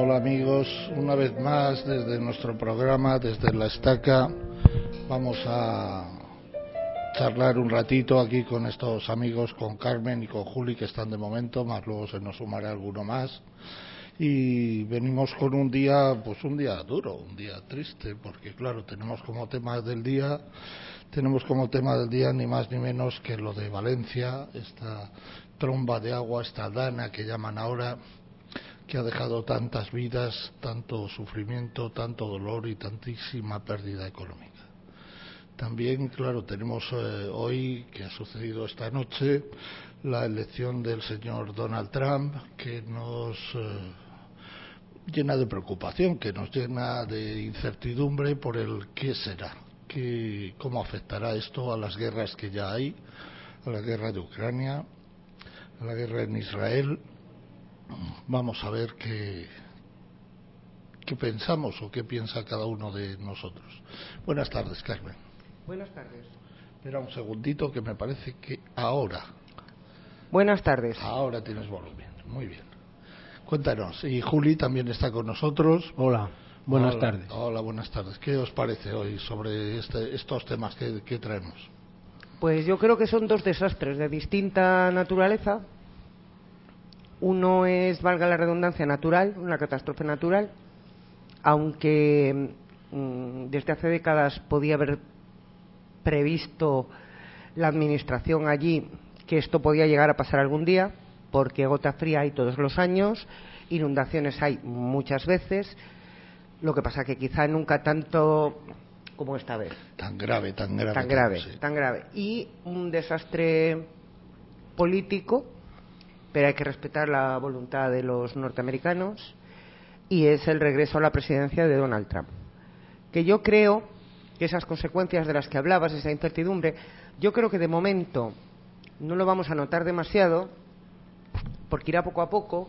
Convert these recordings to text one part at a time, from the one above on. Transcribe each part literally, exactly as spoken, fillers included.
Hola amigos, una vez más desde nuestro programa, desde La Estaca, vamos a charlar un ratito aquí con estos amigos, con Carmen y con Juli, que están de momento, más luego se nos sumará alguno más. Y venimos con un día, pues un día duro, un día triste, porque claro, tenemos como tema del día, tenemos como tema del día ni más ni menos que lo de Valencia, esta tromba de agua, esta dana que llaman ahora, que ha dejado tantas vidas, tanto sufrimiento, tanto dolor y tantísima pérdida económica. También, claro, tenemos eh, hoy, que ha sucedido esta noche, la elección del señor Donald Trump, que nos eh, llena de preocupación, que nos llena de incertidumbre por el qué será, qué, cómo afectará esto a las guerras que ya hay, a la guerra de Ucrania, a la guerra en Israel. Vamos a ver qué, qué pensamos o qué piensa cada uno de nosotros. Buenas tardes, Carmen. Buenas tardes. Espera un segundito, que me parece que ahora. Buenas tardes. Ahora tienes volumen. Muy bien. Cuéntanos. Y Juli también está con nosotros. Hola. Buenas hola, tardes. Hola, buenas tardes. ¿Qué os parece hoy sobre este, estos temas que, que traemos? Pues yo creo que son dos desastres de distinta naturaleza. Uno es, valga la redundancia, natural, una catástrofe natural, aunque mmm, desde hace décadas podía haber previsto la administración allí que esto podía llegar a pasar algún día, porque gota fría hay todos los años, inundaciones hay muchas veces, lo que pasa que quizá nunca tanto como esta vez. Tan grave, tan grave. Tan grave, sí. tan grave. Y un desastre político, pero hay que respetar la voluntad de los norteamericanos, y es el regreso a la presidencia de Donald Trump. Que yo creo que esas consecuencias de las que hablabas, esa incertidumbre, yo creo que de momento no lo vamos a notar demasiado, porque irá poco a poco,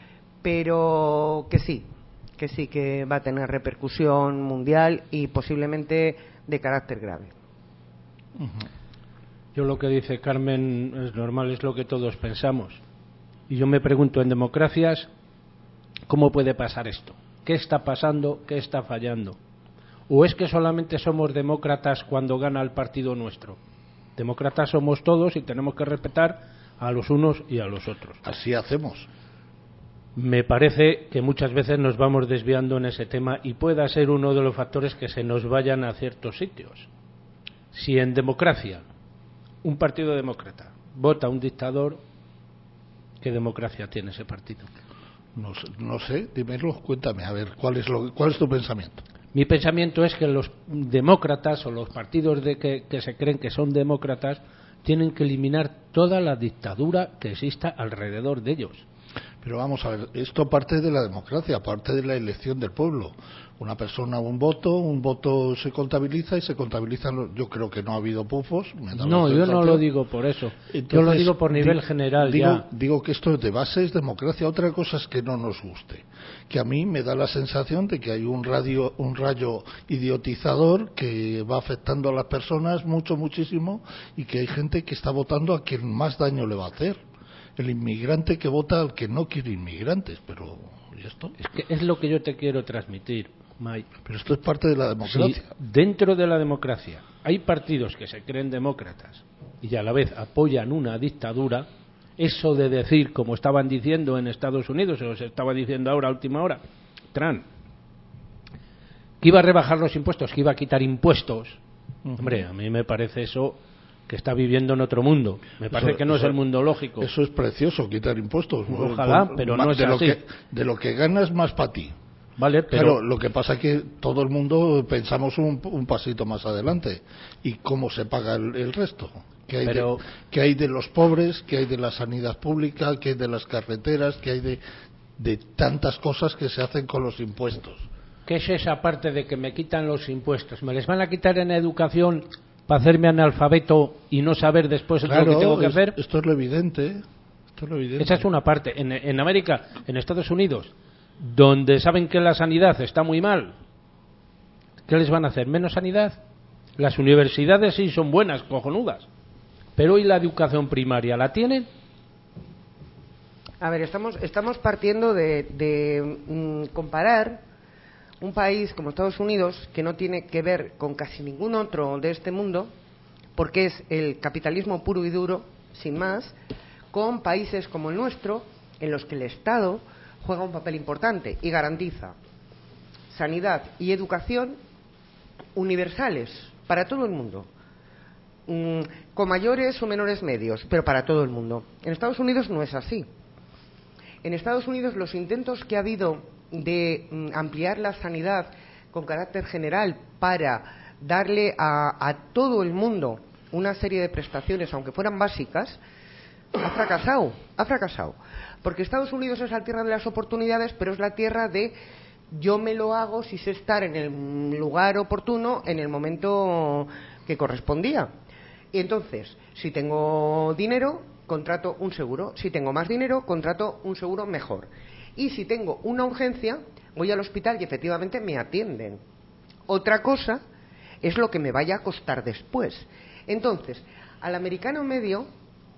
pero que sí, que sí que va a tener repercusión mundial y posiblemente de carácter grave. Uh-huh. Yo lo que dice Carmen es normal, es lo que todos pensamos. Y yo me pregunto, en democracias, ¿cómo puede pasar esto? ¿Qué está pasando? ¿Qué está fallando? ¿O es que solamente somos demócratas cuando gana el partido nuestro? Demócratas somos todos y tenemos que respetar a los unos y a los otros. Así hacemos. Me parece que muchas veces nos vamos desviando en ese tema y pueda ser uno de los factores que se nos vayan a ciertos sitios. Si en democracia un partido demócrata vota a un dictador, ¿qué democracia tiene ese partido? No, no sé, dímelo, cuéntame, a ver, ¿cuál es, lo, cuál es tu pensamiento? Mi pensamiento es que los demócratas o los partidos de que, que se creen que son demócratas tienen que eliminar toda la dictadura que exista alrededor de ellos. Pero vamos a ver, esto parte de la democracia, parte de la elección del pueblo. Una persona, un voto, un voto se contabiliza y se contabilizan. Yo creo que no ha habido pufos. Me da no, yo no lo digo por eso. Entonces, yo lo digo por nivel di, general. Digo, ya. digo que esto de base es democracia. Otra cosa es que no nos guste. Que a mí me da la sensación de que hay un, radio, un rayo idiotizador que va afectando a las personas mucho, muchísimo, y que hay gente que está votando a quien más daño le va a hacer. El inmigrante que vota al que no quiere inmigrantes, pero ¿y esto? Es que es lo que yo te quiero transmitir, Mike. Pero esto es parte de la democracia. Si dentro de la democracia hay partidos que se creen demócratas y a la vez apoyan una dictadura, eso de decir, como estaban diciendo en Estados Unidos, o se estaba diciendo ahora a última hora, Trump, que iba a rebajar los impuestos, que iba a quitar impuestos, uh-huh. Hombre, a mí me parece eso que está viviendo en otro mundo. Me parece eso, que no eso, es el mundo lógico. Eso es precioso, quitar impuestos. Ojalá, por, pero no es de así. Lo que, de lo que ganas más para ti. Vale, pero... Claro, lo que pasa es que todo el mundo pensamos un, un pasito más adelante. ¿Y cómo se paga el, el resto? ¿Qué hay, pero... de, ¿Qué hay de los pobres? ¿Qué hay de la sanidad pública? ¿Qué hay de las carreteras? ¿Qué hay de, de tantas cosas que se hacen con los impuestos? ¿Qué es esa parte de que me quitan los impuestos? ¿Me les van a quitar en educación para hacerme analfabeto y no saber después claro, lo que tengo que es, hacer? Esto es lo evidente. Esto es lo evidente. Esa es una parte. En, en América, en Estados Unidos, donde saben que la sanidad está muy mal, ¿qué les van a hacer? ¿Menos sanidad? Las universidades sí son buenas, cojonudas, pero ¿y la educación primaria la tienen? A ver, estamos, estamos partiendo de, de mm, comparar un país como Estados Unidos, que no tiene que ver con casi ningún otro de este mundo, porque es el capitalismo puro y duro, sin más, con países como el nuestro, en los que el Estado juega un papel importante y garantiza sanidad y educación universales para todo el mundo, mm, con mayores o menores medios, pero para todo el mundo. En Estados Unidos no es así. En Estados Unidos los intentos que ha habido de mm, ampliar la sanidad con carácter general para darle a, a todo el mundo una serie de prestaciones, aunque fueran básicas, ha fracasado, ha fracasado. Porque Estados Unidos es la tierra de las oportunidades, pero es la tierra de yo me lo hago si sé estar en el lugar oportuno, en el momento que correspondía. Y entonces, si tengo dinero, contrato un seguro. Si tengo más dinero, contrato un seguro mejor. Y si tengo una urgencia, voy al hospital y efectivamente me atienden. Otra cosa es lo que me vaya a costar después. Entonces, al americano medio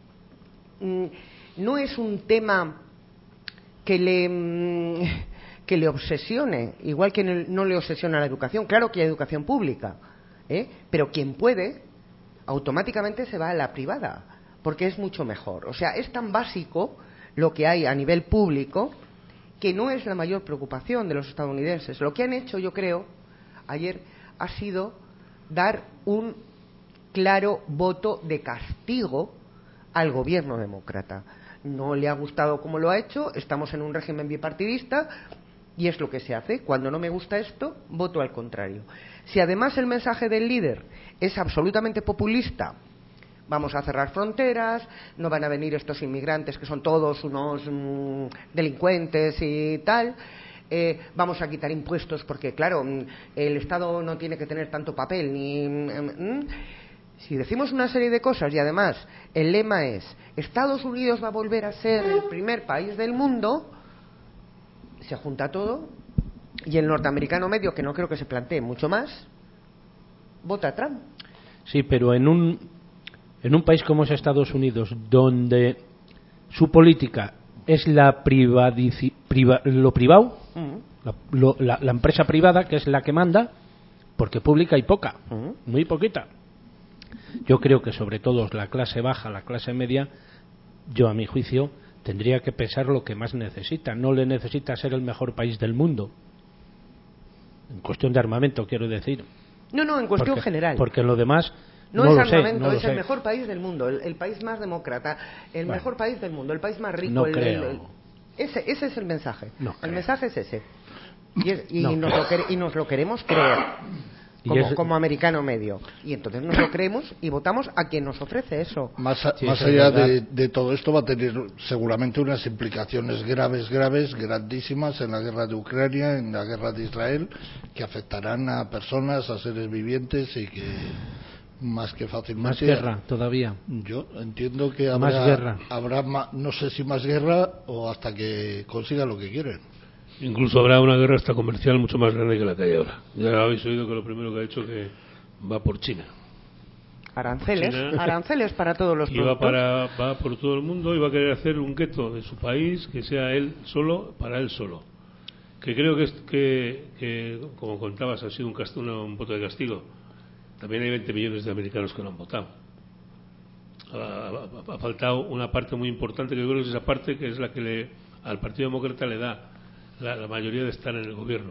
mmm, no es un tema que le, mmm, que le obsesione, igual que no le obsesiona la educación. Claro que hay educación pública, ¿eh? Pero quien puede, automáticamente se va a la privada, porque es mucho mejor. O sea, es tan básico lo que hay a nivel público que no es la mayor preocupación de los estadounidenses. Lo que han hecho, yo creo, ayer ha sido dar un claro voto de castigo al gobierno demócrata. No le ha gustado cómo lo ha hecho, estamos en un régimen bipartidista y es lo que se hace. Cuando no me gusta esto, voto al contrario. Si además el mensaje del líder es absolutamente populista, vamos a cerrar fronteras, no van a venir estos inmigrantes que son todos unos mmm, delincuentes y tal, eh, vamos a quitar impuestos porque, claro, el Estado no tiene que tener tanto papel ni... Mmm, si decimos una serie de cosas y además el lema es Estados Unidos va a volver a ser el primer país del mundo, se junta todo y el norteamericano medio, que no creo que se plantee mucho más, vota a Trump. Sí, pero en un en un país como es Estados Unidos, donde su política es la privadici, priva, lo privado, uh-huh. la, lo, la, la empresa privada, que es la que manda, porque pública hay poca, uh-huh. muy poquita. Yo creo que sobre todo la clase baja, la clase media, yo a mi juicio tendría que pensar lo que más necesita. No le necesita ser el mejor país del mundo, en cuestión de armamento, quiero decir. No, no, en cuestión porque, general. Porque en lo demás no, no es lo armamento, sé, no es lo el sé. mejor país del mundo, el, el país más demócrata, el bueno, mejor país del mundo, el país más rico. No el, creo. El, el, ese, ese es el mensaje. No el creo. mensaje es ese. Y, es, y, no nos lo quer, y nos lo queremos creer. Como, es, como americano medio. Y entonces nos lo creemos y votamos a quien nos ofrece eso. Más, a, sí, más allá de, de todo esto va a tener seguramente unas implicaciones graves, graves, grandísimas en la guerra de Ucrania, en la guerra de Israel, que afectarán a personas, a seres vivientes y que más que fácilmente... Más guerra todavía. Yo entiendo que habrá, más guerra. habrá ma, no sé si más guerra o hasta que consigan lo que quieren. Incluso habrá una guerra hasta comercial mucho más grande que la que hay ahora. Ya habéis oído que lo primero que ha hecho que va por China. Aranceles, China, aranceles para todos los y productos. va, para, va por todo el mundo y va a querer hacer un gueto de su país que sea él solo, para él solo. Que creo que, es, que, que como contabas, ha sido un, castigo, un voto de castigo. También hay veinte millones de americanos que no han votado. Ha, ha, ha faltado una parte muy importante, que yo creo que es esa parte que es la que le, al Partido Demócrata le da La, la mayoría de estar en el gobierno.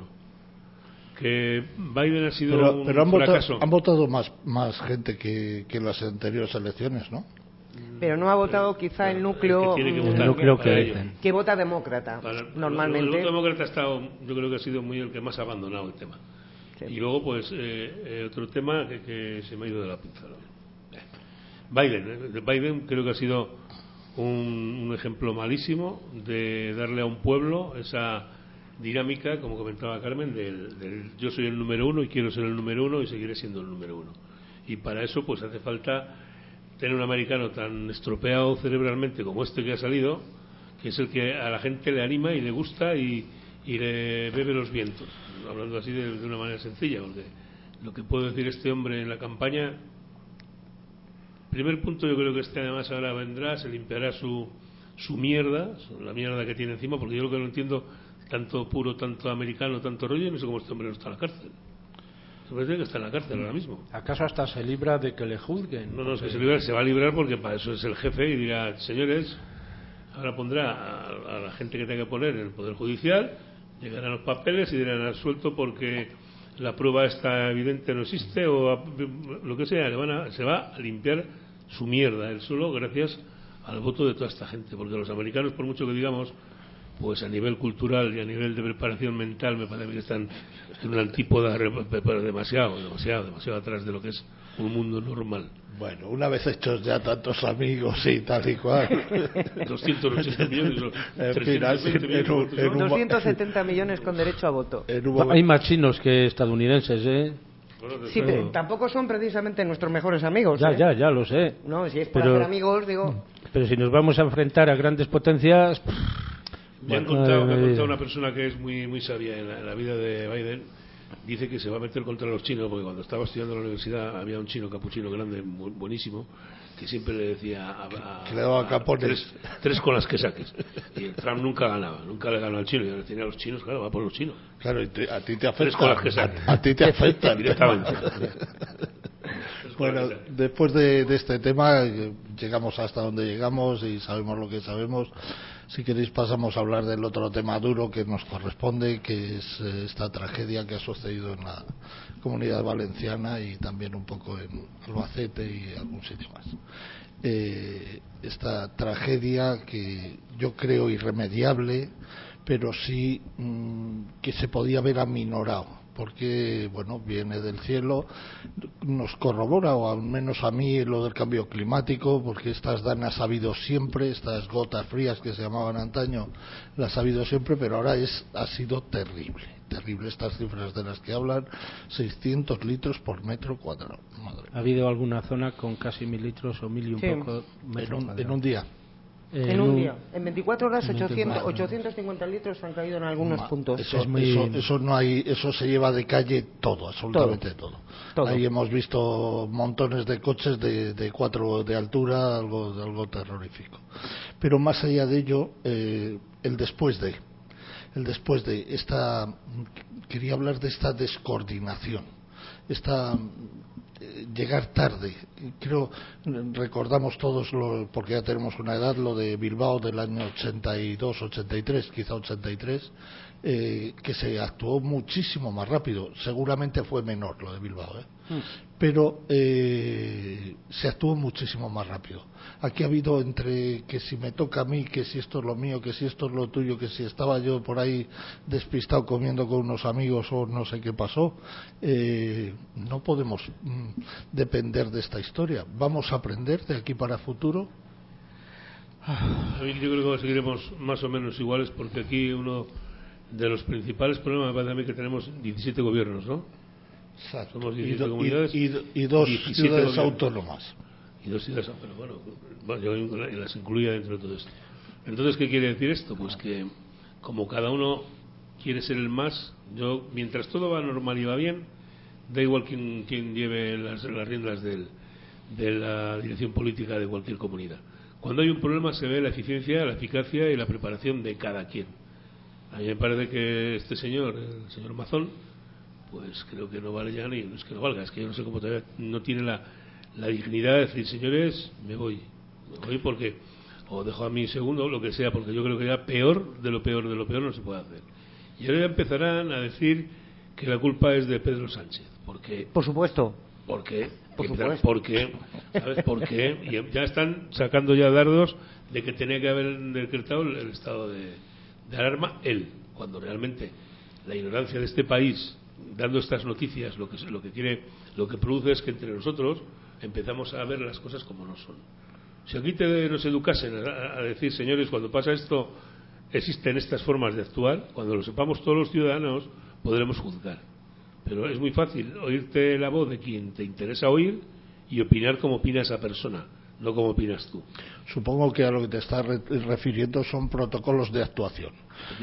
Que Biden ha sido pero, un pero han fracaso. Votado, han votado más, más gente que, que en las anteriores elecciones, ¿no? Pero no ha votado quizá el núcleo que, que, el núcleo que, que vota demócrata. Para, normalmente. El, el voto demócrata ha estado, yo creo que ha sido muy el que más ha abandonado el tema. Sí. Y luego, pues, eh, eh, otro tema que, que se me ha ido de la pinza. Biden. Eh, Biden creo que ha sido un, un ejemplo malísimo de darle a un pueblo esa dinámica, como comentaba Carmen, del, del yo soy el número uno y quiero ser el número uno y seguiré siendo el número uno. Y para eso, pues, hace falta tener un americano tan estropeado cerebralmente como este que ha salido, que es el que a la gente le anima y le gusta y, y le bebe los vientos, hablando así de, de una manera sencilla, porque lo que puede decir este hombre en la campaña, primer punto, yo creo que este además ahora vendrá, se limpiará su, su mierda, la mierda que tiene encima, porque yo lo que no entiendo, tanto puro, tanto americano, tanto rollo, no sé cómo este hombre no está en la cárcel. Se parece que está en la cárcel ahora mismo. ¿Acaso hasta se libra de que le juzguen? No, no, es que se, libra, se va a librar porque para eso es el jefe y dirá, señores, ahora pondrá a, a la gente que tenga que poner en el Poder Judicial, llegarán los papeles y dirán absuelto porque la prueba está evidente, no existe, o a, lo que sea, le van a, se va a limpiar su mierda él solo gracias al voto de toda esta gente, porque los americanos, por mucho que digamos, pues a nivel cultural y a nivel de preparación mental me parece que están en una antípoda, pero demasiado, demasiado, demasiado atrás de lo que es un mundo normal. Bueno, una vez hechos ya tantos amigos y tal y cual. doscientos ochenta millones, trescientos veinte millones. doscientos setenta millones con derecho a voto. Hay más chinos que estadounidenses, ¿eh? Sí, pero tampoco son precisamente nuestros mejores amigos. Ya, ¿eh? ya, ya lo sé. No, si es por pero, hacer amigos, digo... Pero si nos vamos a enfrentar a grandes potencias... Me han contado, me ha contado una persona que es muy muy sabia en la, en la vida de Biden. Dice que se va a meter contra los chinos, porque cuando estaba estudiando en la universidad había un chino capuchino grande, muy, buenísimo, que siempre le decía a, a, que le daba a, capones. Tres, tres con las que saques. Y Trump nunca ganaba, nunca le ganó al chino. Y ahora tenía a los chinos, claro, va por los chinos. Claro, y te, a ti te afecta. Tres con las que saques. A, a ti te afecta directamente. Bueno, después de, de este tema llegamos hasta donde llegamos y sabemos lo que sabemos. Si queréis pasamos a hablar del otro tema duro que nos corresponde, que es eh, esta tragedia que ha sucedido en la Comunidad Valenciana y también un poco en Albacete y algún sitio más. Eh, esta tragedia que yo creo irremediable, pero sí mmm, que se podía haber aminorado, porque bueno, viene del cielo, nos corrobora, o al menos a mí, lo del cambio climático, porque estas danas ha habido siempre, estas gotas frías que se llamaban antaño, las ha habido siempre, pero ahora es ha sido terrible, terrible estas cifras de las que hablan, seiscientos litros por metro cuadrado. Madre. ¿Ha habido alguna zona con casi mil litros o mil y un sí. poco metros en un, en un día? En, en un día, en veinticuatro horas ochocientos, ochocientos cincuenta litros han caído en algunos Ma, puntos. Eso, es muy... eso, eso no hay, eso se lleva de calle todo, absolutamente todo. todo. todo. Ahí hemos visto montones de coches de, de cuatro de altura, algo, algo terrorífico. Pero más allá de ello, eh, el después de, el después de esta, quería hablar de esta descoordinación, esta llegar tarde. Creo, recordamos todos, lo, porque ya tenemos una edad, lo de Bilbao del año ochenta y dos, ochenta y tres, quizá ochenta y tres, eh, que se actuó muchísimo más rápido. Seguramente fue menor lo de Bilbao, ¿eh? Mm. Pero eh, se actuó muchísimo más rápido. Aquí ha habido entre que si me toca a mí, que si esto es lo mío, que si esto es lo tuyo, que si estaba yo por ahí despistado comiendo con unos amigos o no sé qué pasó. Eh, no podemos mm, depender de esta historia. Vamos a aprender de aquí para el futuro. A mí yo creo que seguiremos más o menos iguales, porque aquí uno de los principales problemas me parece a mí que tenemos diecisiete gobiernos, ¿no? Exacto. Somos diecisiete y, comunidades y, y, y dos ciudades gobiernos. autónomas. Y dos ciudades, pero bueno, bueno, yo las incluía dentro de todo esto. Entonces, ¿qué quiere decir esto? Pues que como cada uno quiere ser el más, yo, mientras todo va normal y va bien, da igual quién, quién lleve las, las riendas del, de la dirección política de cualquier comunidad. Cuando hay un problema se ve la eficiencia, la eficacia y la preparación de cada quien. A mí me parece que este señor, el señor Mazón, pues creo que no vale ya ni, no es que no valga, es que yo no sé cómo todavía no tiene la, la dignidad de decir, señores, me voy, me voy porque, o dejo a mi segundo, lo que sea, porque yo creo que ya peor de lo peor de lo peor no se puede hacer. Y ahora ya empezarán a decir que la culpa es de Pedro Sánchez, porque... Por supuesto. ¿Por qué? Por supuesto. Porque, ¿sabes por qué? Y ya están sacando ya dardos de que tenía que haber decretado el, el estado de, de alarma él, cuando realmente la ignorancia de este país, dando estas noticias, lo que lo que quiere, lo que produce es que entre nosotros empezamos a ver las cosas como no son. Si aquí te, nos educasen a, a decir, señores, cuando pasa esto, existen estas formas de actuar, cuando lo sepamos todos los ciudadanos, podremos juzgar. Pero es muy fácil oírte la voz de quien te interesa oír y opinar como opina esa persona, no como opinas tú. Supongo que a lo que te estás re- refiriendo son protocolos de actuación.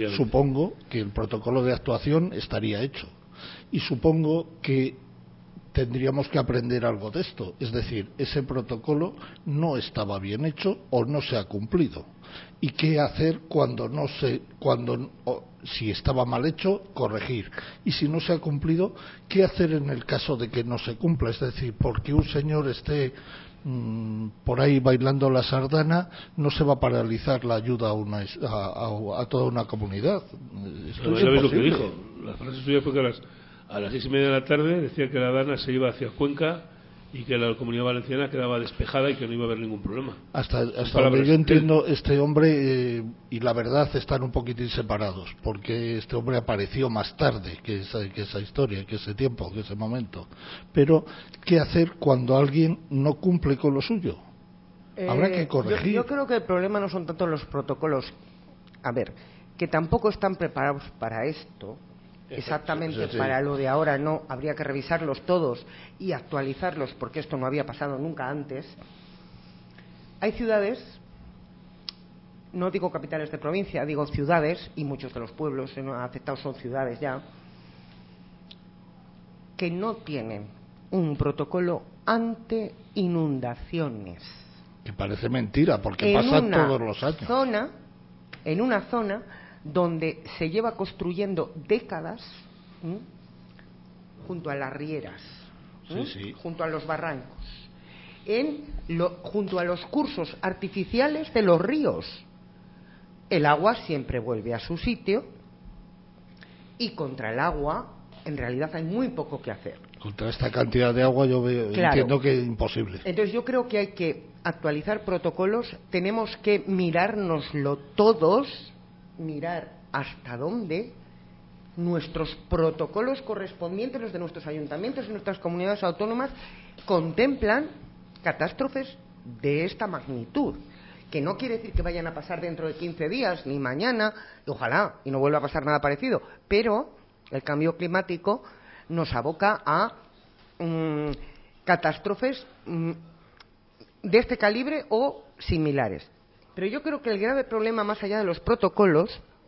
Supongo que el protocolo de actuación estaría hecho. Y supongo que tendríamos que aprender algo de esto. Es decir, ese protocolo no estaba bien hecho o no se ha cumplido. ¿Y qué hacer cuando no se, cuando o, si estaba mal hecho, corregir? Y si no se ha cumplido, ¿qué hacer en el caso de que no se cumpla? Es decir, porque un señor esté mmm, por ahí bailando la sardana, no se va a paralizar la ayuda a, una, a, a, a toda una comunidad. Esto no, es ¿sabes lo que imposible. dijo? La frase suya fue que a las, a las seis y media de la tarde decía que la Dana se iba hacia Cuenca y que la Comunidad Valenciana quedaba despejada y que no iba a haber ningún problema. Hasta, hasta donde yo entiendo, este hombre eh, y la verdad están un poquitín separados, porque este hombre apareció más tarde que esa, que esa historia, que ese tiempo, que ese momento. Pero, ¿qué hacer cuando alguien no cumple con lo suyo? Eh, Habrá que corregir. Yo, yo creo que el problema no son tanto los protocolos. A ver, que tampoco están preparados para esto. Exactamente, sí, sí. Para lo de ahora no, habría que revisarlos todos y actualizarlos porque esto no había pasado nunca antes. Hay ciudades, no digo capitales de provincia, digo ciudades, y muchos de los pueblos afectados son ciudades ya, que no tienen un protocolo ante inundaciones. Que parece mentira, porque pasa todos los años. Zona, en una zona donde se lleva construyendo décadas, ¿m? junto a las rieras, sí, sí. junto a los barrancos, en lo, junto a los cursos artificiales de los ríos. El agua siempre vuelve a su sitio y contra el agua en realidad hay muy poco que hacer. Contra esta cantidad de agua yo veo, claro. Entiendo que es imposible. Entonces yo creo que hay que actualizar protocolos, tenemos que mirárnoslo todos, mirar hasta dónde nuestros protocolos correspondientes, los de nuestros ayuntamientos y nuestras comunidades autónomas, contemplan catástrofes de esta magnitud, que no quiere decir que vayan a pasar dentro de quince días, ni mañana, y ojalá, y no vuelva a pasar nada parecido, pero el cambio climático nos aboca a mmm, catástrofes mmm, de este calibre o similares. Pero yo creo que el grave problema, más allá de los protocolos,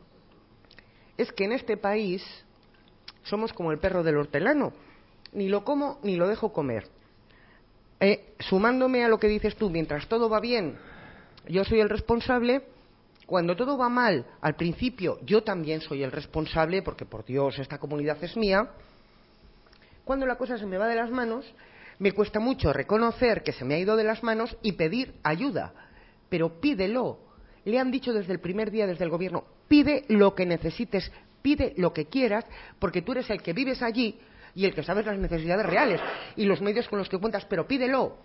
es que en este país somos como el perro del hortelano. Ni lo como ni lo dejo comer. Eh, sumándome a lo que dices tú, mientras todo va bien, yo soy el responsable. Cuando todo va mal, al principio, yo también soy el responsable, porque por Dios, esta comunidad es mía. Cuando la cosa se me va de las manos, me cuesta mucho reconocer que se me ha ido de las manos y pedir ayuda. Pero pídelo. Le han dicho desde el primer día, desde el gobierno, pide lo que necesites, pide lo que quieras, porque tú eres el que vives allí y el que sabes las necesidades reales y los medios con los que cuentas, pero pídelo.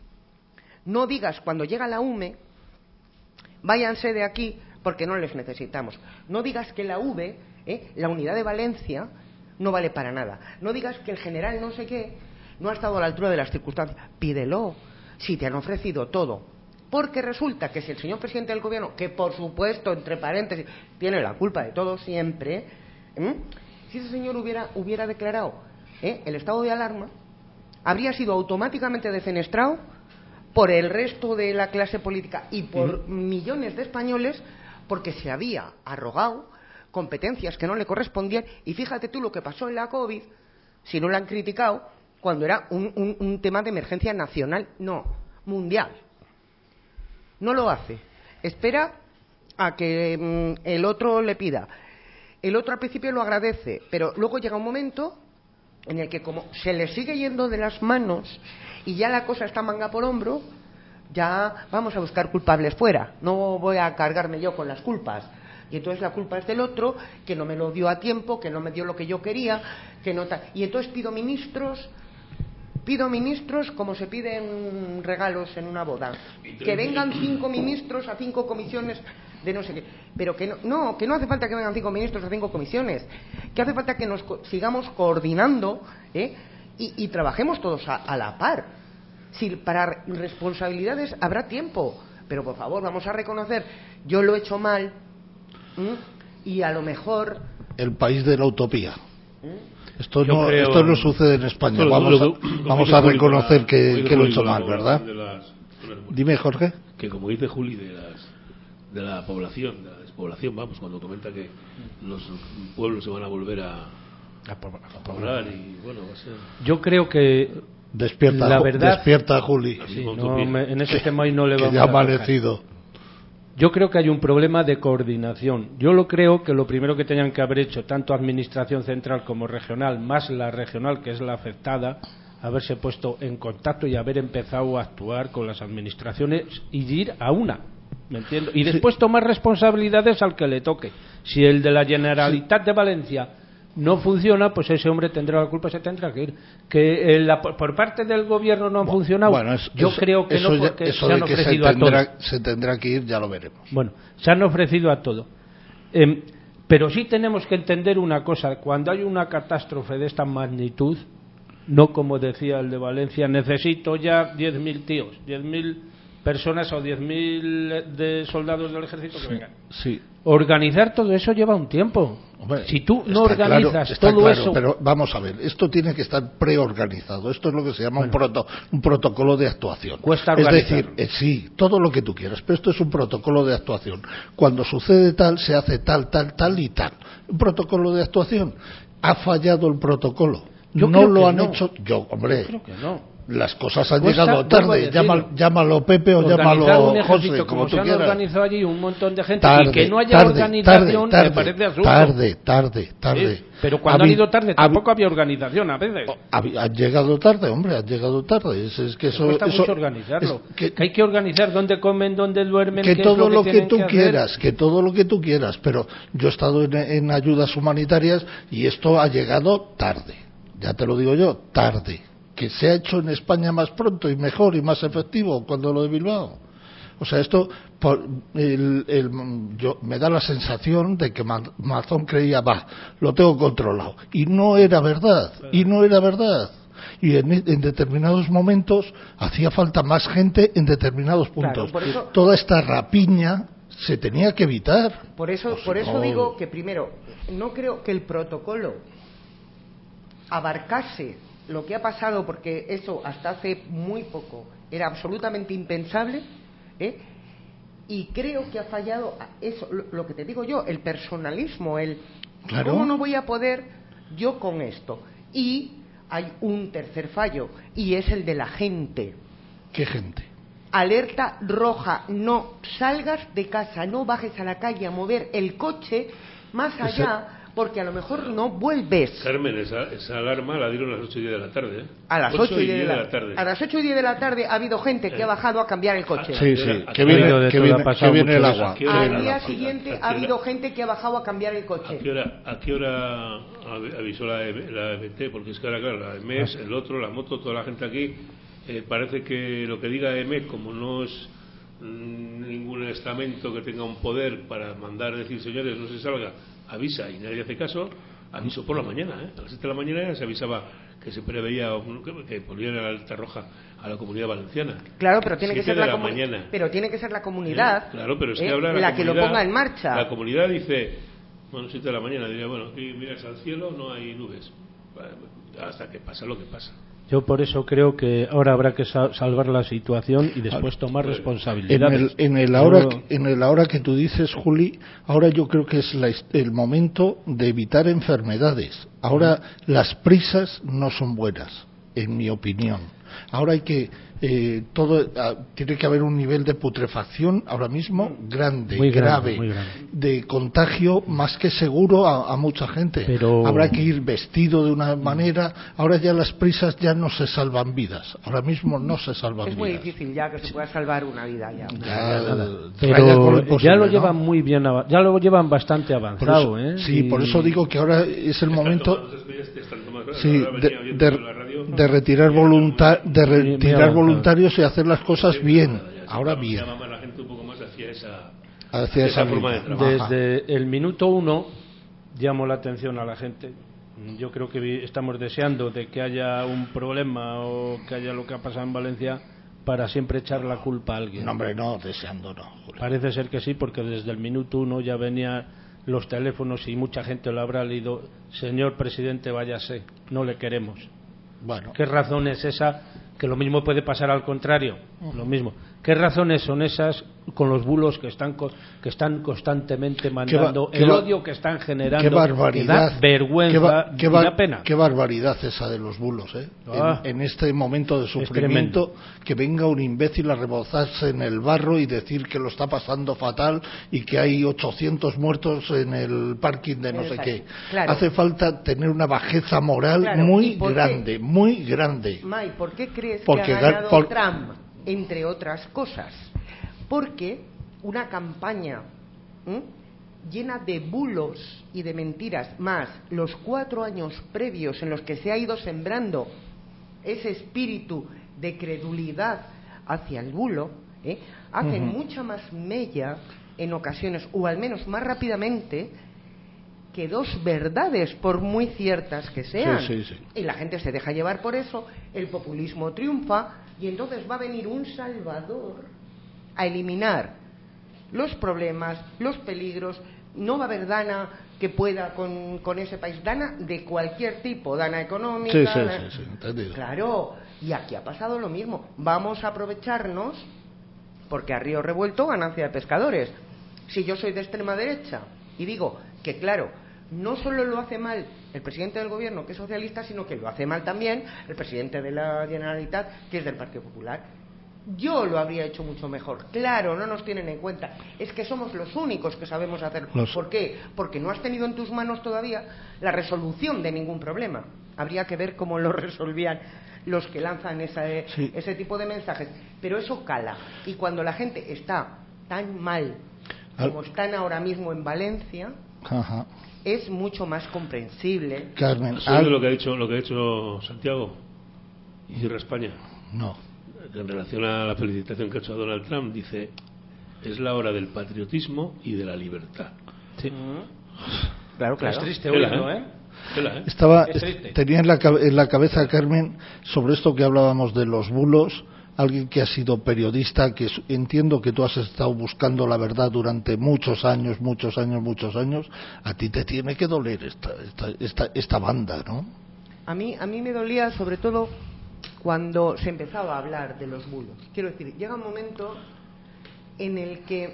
No digas cuando llega la U M E, váyanse de aquí porque no les necesitamos. No digas que la U V E, ¿eh? la unidad de Valencia, no vale para nada. No digas que el general no sé qué no ha estado a la altura de las circunstancias. Pídelo, si te han ofrecido todo. Porque resulta que si el señor presidente del gobierno, que por supuesto, entre paréntesis, tiene la culpa de todo siempre, ¿eh? si ese señor hubiera, hubiera declarado ¿eh? el estado de alarma, habría sido automáticamente defenestrado por el resto de la clase política y por uh-huh. millones de españoles, porque se había arrogado competencias que no le correspondían. Y fíjate tú lo que pasó en la COVID, si no la han criticado, cuando era un, un, un tema de emergencia nacional, no, mundial. No lo hace. Espera a que mmm, el otro le pida. El otro al principio lo agradece, pero luego llega un momento en el que como se le sigue yendo de las manos y ya la cosa está manga por hombro, ya vamos a buscar culpables fuera. No voy a cargarme yo con las culpas. Y entonces la culpa es del otro, que no me lo dio a tiempo, que no me dio lo que yo quería, que no ta... y entonces pido ministros... Pido ministros como se piden regalos en una boda. Que vengan cinco ministros a cinco comisiones de no sé qué. Pero que no, no, que no hace falta que vengan cinco ministros a cinco comisiones. Que hace falta que nos co- sigamos coordinando ¿eh? y, y trabajemos todos a, a la par. Si para responsabilidades habrá tiempo. Pero por favor, vamos a reconocer, yo lo he hecho mal ¿m? y a lo mejor... El país de la utopía. ¿m? Esto no, creo, esto no sucede en España. Lo, vamos lo, lo, a, vamos a reconocer la, que, que lo he hecho mal, ¿verdad? Las, Dime, Jorge. Que como dice Juli, de, las, de la población, de la despoblación, vamos, cuando comenta que los pueblos se van a volver a, A poblar, a poblar y bueno, va a ser... Yo creo que despierta, la verdad, despierta Juli. Sí, no, me, en ese tema hoy no le vamos que ya a ha amanecido. Yo creo que hay un problema de coordinación. Yo lo creo que lo primero que tenían que haber hecho tanto administración central como regional, más la regional que es la afectada, haberse puesto en contacto y haber empezado a actuar con las administraciones y ir a una, ¿me entiendo? Y después sí. tomar responsabilidades al que le toque. Si el de la Generalitat sí. de Valencia no funciona, pues ese hombre tendrá la culpa, se tendrá que ir. Que eh, la, por parte del gobierno no han bueno, funcionado, bueno, es, yo eso, creo que no, porque eso se han de que ofrecido se tendrá, a todos. Se tendrá que ir, ya lo veremos. Bueno, se han ofrecido a todo. Eh, pero sí tenemos que entender una cosa, cuando hay una catástrofe de esta magnitud, no como decía el de Valencia, necesito ya diez mil tíos, diez mil personas o diez mil de soldados del ejército que sí, vengan. Sí. Organizar todo eso lleva un tiempo. Hombre, si tú no organizas claro, está todo claro, eso... Pero vamos a ver, esto tiene que estar preorganizado. Esto es lo que se llama bueno, un, proto, un protocolo de actuación. Cuesta organizar. Es decir, eh, sí, todo lo que tú quieras, pero esto es un protocolo de actuación. Cuando sucede tal, se hace tal, tal, tal y tal. Un protocolo de actuación. Ha fallado el protocolo. Yo no lo han no. hecho... Yo, hombre... Yo creo que no. Las cosas han Cuesta, llegado tarde, llámalo, llámalo Pepe o llámalo un José, como, como tú se han quieras. Organizado allí un montón de gente tarde, y que no haya tarde, organización tarde, me parece absurdo. Tarde, tarde, tarde. ¿Sí? Pero cuando Habi, han ido tarde tampoco había organización a veces. Han llegado tarde, hombre, han llegado tarde. Es, es que eso, cuesta eso, mucho organizarlo. Es que, que hay que organizar dónde comen, dónde duermen, que qué todo es lo que, lo que tú que quieras, que todo lo que tú quieras. Pero yo he estado en, en ayudas humanitarias y esto ha llegado tarde. Ya te lo digo yo, tarde. Que se ha hecho en España más pronto y mejor y más efectivo cuando lo de Bilbao. O sea, esto por, el, el, yo, me da la sensación de que Mazón creía, va, lo tengo controlado. Y no era verdad, y no era verdad. Y en, en determinados momentos hacía falta más gente en determinados puntos. Claro, por eso, toda esta rapiña se tenía que evitar. Por eso, pues por eso no. digo que primero, no creo que el protocolo abarcase lo que ha pasado, porque eso hasta hace muy poco era absolutamente impensable, ¿eh? Y creo que ha fallado eso, lo, lo que te digo yo, el personalismo, el claro. ¿cómo no voy a poder yo con esto? Y hay un tercer fallo, y es el de la gente. ¿Qué gente? Alerta roja, no salgas de casa, no bajes a la calle a mover el coche más allá, Ese... porque a lo mejor no vuelves. Carmen, esa, esa alarma la dieron a las ocho y diez de la tarde, ¿eh? A las ocho y diez de, de la tarde. A las ocho y diez de la tarde ha habido gente que eh. ha bajado a cambiar el coche. Sí, sí, que viene, que viene, que viene el agua. Al día siguiente ha habido gente que ha bajado a cambiar el coche. ¿A qué hora, a qué hora avisó la, la E M T? Porque es que ahora, claro, la E M E S, el otro, la moto, toda la gente aquí, eh, parece que lo que diga E M E, como no es mmm, ningún estamento que tenga un poder para mandar decir, señores, no se salga, avisa y nadie hace caso. Avisó por la mañana, ¿eh? A las siete de la mañana ya se avisaba que se preveía que, que ponían la alerta roja a la Comunidad Valenciana. Claro, pero tiene que ser la, la comu- mañana. Pero tiene que ser la comunidad, ¿Eh? Claro, pero es que ¿eh? habla la, la que lo ponga en marcha. La comunidad dice, bueno, siete de la mañana diría, bueno, aquí miras al cielo, no hay nubes, hasta que pasa lo que pasa. Yo por eso creo que ahora habrá que salvar la situación y después tomar responsabilidades. En el, en el ahora, en el ahora que tú dices, Juli, ahora yo creo que es la, el momento de evitar enfermedades. Ahora mm. las prisas no son buenas, en mi opinión. Ahora hay que eh, todo ah, tiene que haber un nivel de putrefacción ahora mismo grande, muy grave, grande, muy grande. De contagio más que seguro a, a mucha gente. Pero... habrá que ir vestido de una manera. Ahora ya las prisas ya no se salvan vidas. Ahora mismo no se salvan es vidas. Es muy difícil ya que se pueda salvar una vida ya. ya Pero posible, ya lo ¿no? llevan muy bien, ya lo llevan bastante avanzado, por eso, ¿eh? Sí, y... por eso digo que ahora es el momento. Sí, de, de, de retirar voluntad, de retirar voluntarios y hacer las cosas bien. Ahora bien. La gente un poco más hacia esa, hacia esa forma de trabajo. Desde el minuto uno llamo la atención a la gente. Yo creo que estamos deseando de que haya un problema o que haya lo que ha pasado en Valencia para siempre echar la culpa a alguien. No, hombre, no, deseando no. Julio. Parece ser que sí, porque desde el minuto uno ya venía los teléfonos y mucha gente lo habrá leído. Señor presidente, váyase, no le queremos. Bueno. ¿Qué razón es esa? Que lo mismo puede pasar al contrario. Uh-huh. Lo mismo. ¿Qué razones son esas con los bulos que están que están constantemente mandando, qué el va, odio que están generando, qué barbaridad, que da vergüenza, qué, va, qué, va, y da pena. Qué barbaridad esa de los bulos, ¿eh? Ah, en, en este momento de sufrimiento, que venga un imbécil a rebozarse en el barro y decir que lo está pasando fatal y que hay ochocientos muertos en el parking de no sé qué. Claro. Hace falta tener una bajeza moral claro. muy grande, muy grande. May, ¿por qué crees Porque que ha ganado por... Trump, entre otras cosas? Porque una campaña ¿eh? llena de bulos y de mentiras, más los cuatro años previos en los que se ha ido sembrando ese espíritu de credulidad hacia el bulo, ¿eh? hacen uh-huh. mucha más mella en ocasiones, o al menos más rápidamente, que dos verdades, por muy ciertas que sean. Sí, sí, sí. Y la gente se deja llevar por eso, el populismo triunfa, y entonces va a venir un salvador a eliminar los problemas, los peligros. No va a haber dana que pueda con, con ese país, dana de cualquier tipo, dana económica. Sí, sí, dana... sí, sí, entendido. Claro, y aquí ha pasado lo mismo. Vamos a aprovecharnos, porque a río revuelto ganancia de pescadores. Si yo soy de extrema derecha y digo que, claro, no solo lo hace mal el presidente del gobierno, que es socialista, sino que lo hace mal también el presidente de la Generalitat, que es del Partido Popular. Yo lo habría hecho mucho mejor. Claro, no nos tienen en cuenta. Es que somos los únicos que sabemos hacerlo. Los... ¿Por qué? Porque no has tenido en tus manos todavía la resolución de ningún problema. Habría que ver cómo lo resolvían los que lanzan esa, sí. ese tipo de mensajes. Pero eso cala. Y cuando la gente está tan mal como Al... están ahora mismo en Valencia... Ajá. es mucho más comprensible. Carmen, ¿sabes lo que ha dicho lo que ha dicho Santiago y cierra España? No. En relación a la felicitación que ha hecho a Donald Trump, dice: es la hora del patriotismo y de la libertad. Sí. Mm. Claro, claro. Es triste oírlo, ¿eh? ¿eh? Estaba tenía en la, en la cabeza, Carmen, sobre esto que hablábamos de los bulos. Alguien que ha sido periodista, que entiendo que tú has estado buscando la verdad durante muchos años, muchos años, muchos años. A ti te tiene que doler esta, esta, esta, esta banda, ¿no? A mí, a mí me dolía sobre todo cuando se empezaba a hablar de los bulos. Quiero decir, llega un momento en el que,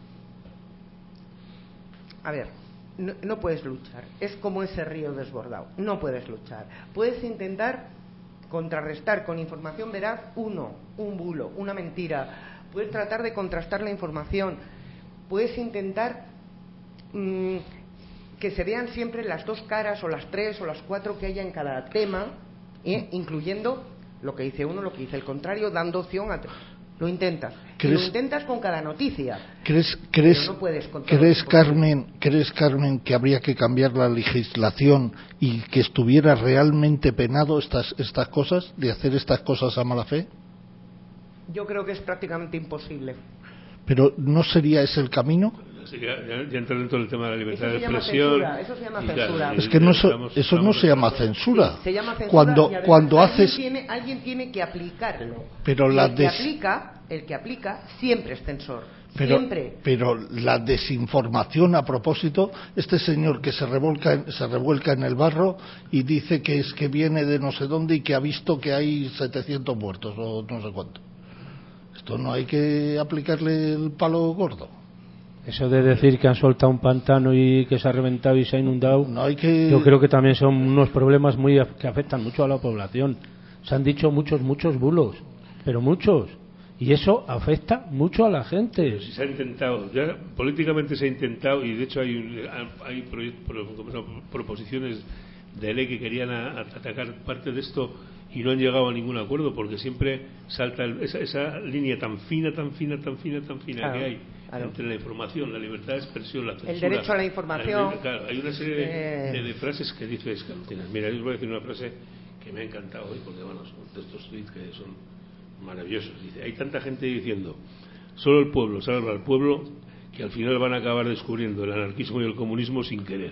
a ver, no, no puedes luchar. Es como ese río desbordado. No puedes luchar. Puedes intentar contrarrestar con información veraz uno, un bulo, una mentira. Puedes tratar de contrastar la información. Puedes intentar mmm, que se vean siempre las dos caras o las tres o las cuatro que haya en cada tema, ¿eh? incluyendo lo que dice uno, lo que dice el contrario, dando opción a... Lo intentas. Y lo intentas con cada noticia. ¿Crees, crees, no puedes ¿crees, Carmen, ¿Crees, Carmen, que habría que cambiar la legislación y que estuviera realmente penado estas, estas cosas, de hacer estas cosas a mala fe? Yo creo que es prácticamente imposible. ¿Pero no sería ese el camino? Sí, ya, ya, ya entra dentro del tema de la libertad de expresión. Eso se llama censura. Claro, es que no eso, estamos, eso estamos no se llama censura. Sí, se llama censura. Cuando, y cuando alguien haces. Tiene, alguien tiene que aplicarlo. Pero y la el, que des... aplica, el que aplica siempre es censor. Pero, siempre. pero la desinformación a propósito, este señor que se revuelca, se revuelca en el barro y dice que es que viene de no sé dónde y que ha visto que hay setecientos muertos o no sé cuánto. Esto no hay que aplicarle el palo gordo. Eso de decir que han soltado un pantano y que se ha reventado y se ha inundado, no hay que... yo creo que también son unos problemas muy que afectan mucho a la población. Se han dicho muchos, muchos bulos, pero muchos. Y eso afecta mucho a la gente. Si se ha intentado, ya políticamente se ha intentado, y de hecho hay, hay proposiciones de ley que querían a, a atacar parte de esto y no han llegado a ningún acuerdo, porque siempre salta el, esa, esa línea tan fina, tan fina, tan fina, tan fina claro, que hay claro. entre la información, la libertad de expresión, la censura. El derecho a la información. La, claro, hay una serie de, eh... de, de frases que dices, mira, yo os voy a decir una frase que me ha encantado hoy, porque bueno, son de estos tweets que son maravillosos. Dice, hay tanta gente diciendo, solo el pueblo salva al pueblo, que al final van a acabar descubriendo el anarquismo y el comunismo sin querer.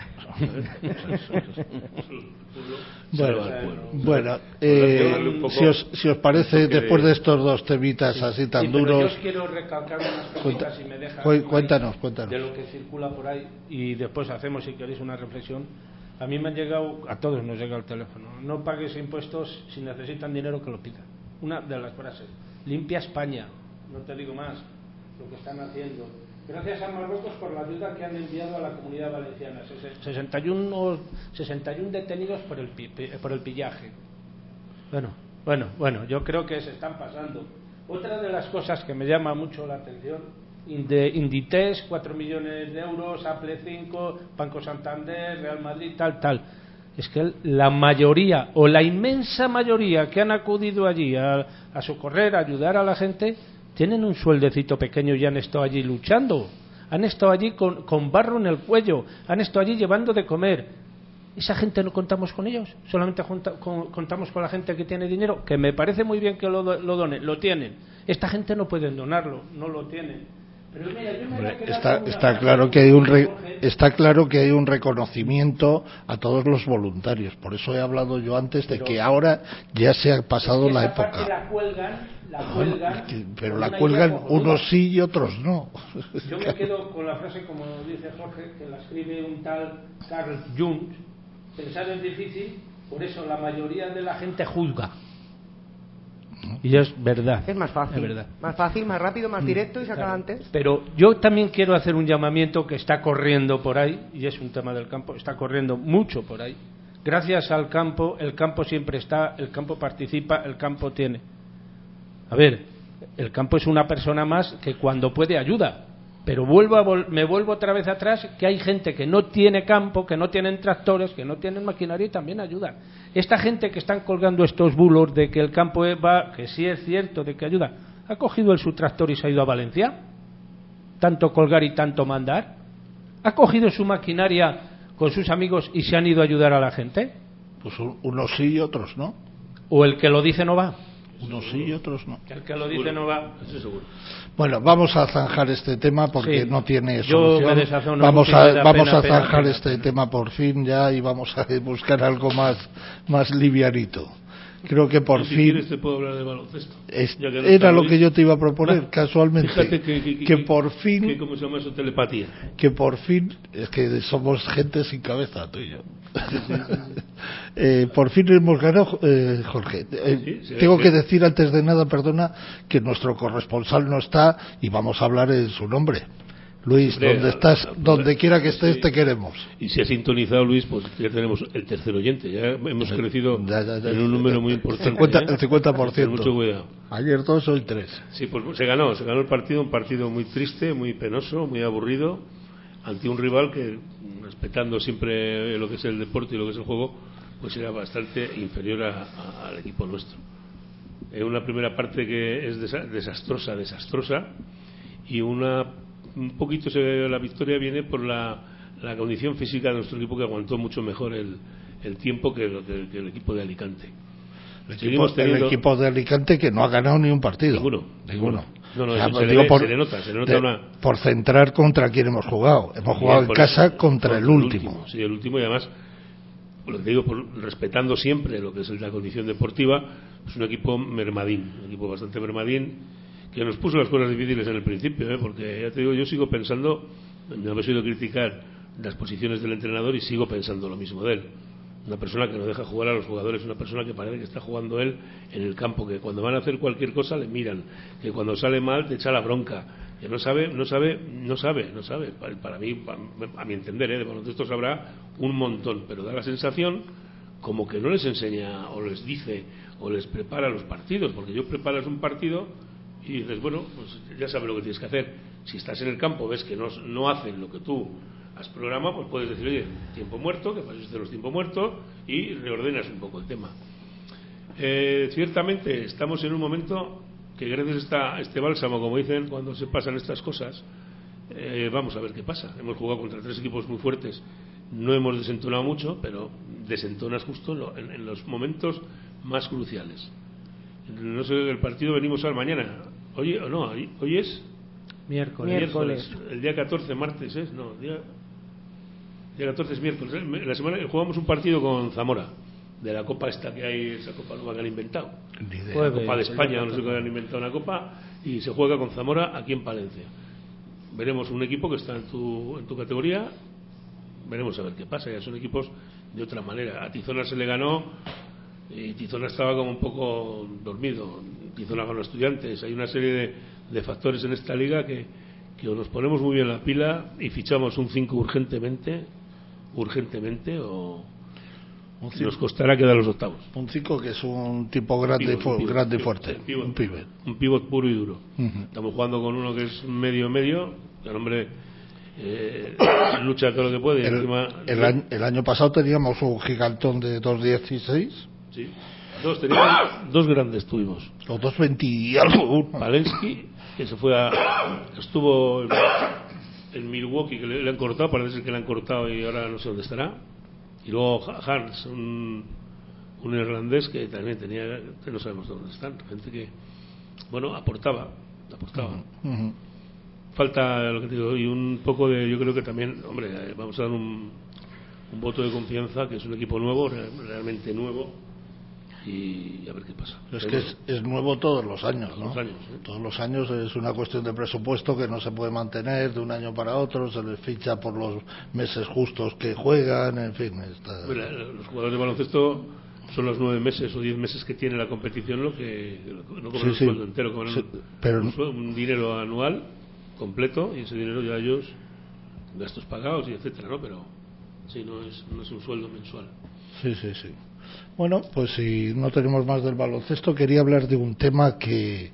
Bueno, bueno eh, si, os, si os parece, después de estos dos temitas sí, así tan sí, duros, yo quiero recalcar unas cositas, si me dejas, cuéntanos, cuéntanos de lo que circula por ahí y después hacemos, si queréis, una reflexión. A mí me han llegado, a todos nos llega el teléfono, no pagues impuestos, si necesitan dinero que lo pidan. Una de las frases, limpia España, no te digo más. lo que están haciendo. Gracias a Marruecos por la ayuda que han enviado a la Comunidad Valenciana. sesenta y uno, sesenta y uno detenidos por el, por el pillaje. Bueno, bueno, bueno, yo creo que se están pasando. Otra de las cosas que me llama mucho la atención, de Inditex, cuatro millones de euros, Apple cinco, Banco Santander, Real Madrid, tal, tal. Es que la mayoría, o la inmensa mayoría que han acudido allí a, a socorrer, a ayudar a la gente, tienen un sueldecito pequeño y han estado allí luchando. Han estado allí con, con barro en el cuello, han estado allí llevando de comer. ¿Esa gente no contamos con ellos? ¿Solamente junta, con, contamos con la gente que tiene dinero? Que me parece muy bien que lo, lo donen, lo tienen. Esta gente no pueden donarlo, no lo tienen. Pero mira, yo me Hombre, está, está claro que hay un re, está claro que hay un reconocimiento a todos los voluntarios. Por eso he hablado yo antes de que ahora ya se ha pasado la época. La cuelgan, la cuelgan, bueno, pero la cuelgan unos sí y otros no. Yo me quedo con la frase, como dice Jorge, que la escribe un tal Carl Jung: pensar es difícil, por eso la mayoría de la gente juzga. Y es verdad. Es más fácil. Es verdad. Más fácil, más rápido, más directo y se acaba claro. antes. Pero yo también quiero hacer un llamamiento que está corriendo por ahí, y es un tema del campo, está corriendo mucho por ahí. Gracias al campo, el campo siempre está, el campo participa, el campo tiene. A ver, el campo es una persona más que cuando puede ayuda. Pero vuelvo a vol- me vuelvo otra vez atrás, que hay gente que no tiene campo, que no tienen tractores, que no tienen maquinaria y también ayudan. Esta gente que están colgando estos bulos de que el campo va, que sí es cierto, de que ayuda, ¿ha cogido el su tractor y se ha ido a Valencia? ¿Tanto colgar y tanto mandar? ¿Ha cogido su maquinaria con sus amigos y se han ido a ayudar a la gente? Pues unos sí y otros no. ¿O el que lo dice no va? Unos sí y otros no. El que lo dice no va. Eso seguro. Bueno, vamos a zanjar este tema porque sí. no tiene Yo solución. me desazono vamos mucho a y me da vamos pena, a pena, zanjar pena, este pena. tema por fin ya y vamos a buscar algo más más livianito. Creo que por si fin quieres te puedo hablar de baloncesto. es, Ya que no era lo Luis. que yo te iba a proponer Ah, casualmente fíjate que, que, que, que por fin que, ¿cómo se llama eso? Telepatía. que por fin es que somos gente sin cabeza tú y yo. eh, por fin hemos ganado, eh, Jorge. Eh, Sí, sí, tengo sí. que decir antes de nada, perdona, que nuestro corresponsal no está y vamos a hablar en su nombre. Luis, Hombre, donde a- estás, a- a- donde quiera que estés, sí. te queremos. Y si ha sintonizado Luis, pues ya tenemos el tercer oyente. Ya hemos crecido Ya, ya, ya. en un número muy importante. cincuenta, ¿eh? el cincuenta por Hay que tener ciento. mucho cuidado. Ayer dos, hoy tres. Sí, pues se ganó, se ganó el partido, un partido muy triste, muy penoso, muy aburrido, ante un rival que, respetando siempre lo que es el deporte y lo que es el juego, pues era bastante inferior a, a, al equipo nuestro. Eh, una primera parte que es desa- desastrosa, desastrosa, y una un poquito se, la victoria viene por la, la condición física de nuestro equipo, que aguantó mucho mejor el, el tiempo que, lo, que, que el equipo de Alicante. El Seguimos equipo, el teniendo- equipo de Alicante que no ha ganado ni un partido. Ninguno. Ninguno. No, no, O sea, se, le digo ve- por, se le nota, se le nota de- una... por centrar contra quién hemos jugado. Hemos Bien, jugado en por casa eso, contra el último. Sí, el último, y además, lo que digo, por, respetando siempre lo que es la condición deportiva, es un equipo mermadín, un equipo bastante mermadín, que nos puso las cosas difíciles en el principio, ¿eh? Porque ya te digo, yo sigo pensando, no me he oído criticar las posiciones del entrenador y sigo pensando lo mismo de él. Una persona que no deja jugar a los jugadores, una persona que parece que está jugando él en el campo, que cuando van a hacer cualquier cosa le miran, que cuando sale mal te echa la bronca, que no sabe, no sabe, no sabe, no sabe. Para, para mí, para, a mi entender, ¿eh? De baloncesto sabrá un montón, pero da la sensación como que no les enseña o les dice o les prepara los partidos, porque yo preparas un partido y dices, bueno, pues ya sabes lo que tienes que hacer. Si estás en el campo, ves que no, no hacen lo que tú has programado, pues puedes decir, oye, tiempo muerto, que pases de los tiempos muertos, y reordenas un poco el tema. Eh, ciertamente estamos en un momento que gracias a esta, este bálsamo, como dicen cuando se pasan estas cosas, eh, vamos a ver qué pasa. Hemos jugado contra tres equipos muy fuertes, no hemos desentonado mucho, pero desentonas justo en, lo, en, en los momentos más cruciales. No sé, el partido venimos a ver mañana. Oye, o no, hoy, hoy es Miércoles. Miércoles. el día catorce, martes, ¿es? No, el día, el día catorce es miércoles. ¿eh? La semana jugamos un partido con Zamora, de la copa esta que hay, esa copa nueva que han inventado. Ni idea. Jueves. La Copa de España, no sé qué han inventado una copa, y se juega con Zamora aquí en Palencia. Veremos un equipo que está en tu, en tu categoría, veremos a ver qué pasa. Ya son equipos de otra manera. A Tizona se le ganó y Tizona estaba como un poco dormido. Tizona ganó a Estudiantes. Hay una serie de, de factores en esta liga que, que o nos ponemos muy bien la pila y fichamos un cinco urgentemente, urgentemente, o un cinco, nos costará quedar los octavos. Un cinco que es un tipo grande, pivot, pivot, grande y pivot, fuerte. Pivot, un pivot. Un pivot puro y duro. Uh-huh. Estamos jugando con uno que es medio medio, el hombre eh, lucha todo lo que puede. Y el, encima, el, año, el año pasado teníamos un gigantón de dos dieciséis. Sí. Dos, teníamos, dos grandes tuvimos. Los dos veinte y algo. Valensky, que se fue a... estuvo en, en Milwaukee, que le, le han cortado, parece que le han cortado y ahora no sé dónde estará. Y luego Hans, un, un irlandés que también tenía, que no sabemos dónde están, gente que, bueno, aportaba, aportaba. Uh-huh. Falta, lo que te digo, y un poco de, yo creo que también, hombre, vamos a dar un, un voto de confianza, que es un equipo nuevo, realmente nuevo, y a ver qué pasa. Es Pero que es, es nuevo todos los años, todos ¿no? Los años, ¿eh? Todos los años es una cuestión de presupuesto que no se puede mantener de un año para otro, se les ficha por los meses justos que juegan, en fin. Está... Bueno, los jugadores de baloncesto son los nueve meses o diez meses que tiene la competición, lo que no cobran sí, un sí. sueldo entero, cobran sí, pero... un, un dinero anual completo y ese dinero ya ellos gastos pagados y etcétera, ¿no? Pero sí, no es, no es un sueldo mensual. Sí, sí, sí. Bueno, pues si no tenemos más del baloncesto, quería hablar de un tema que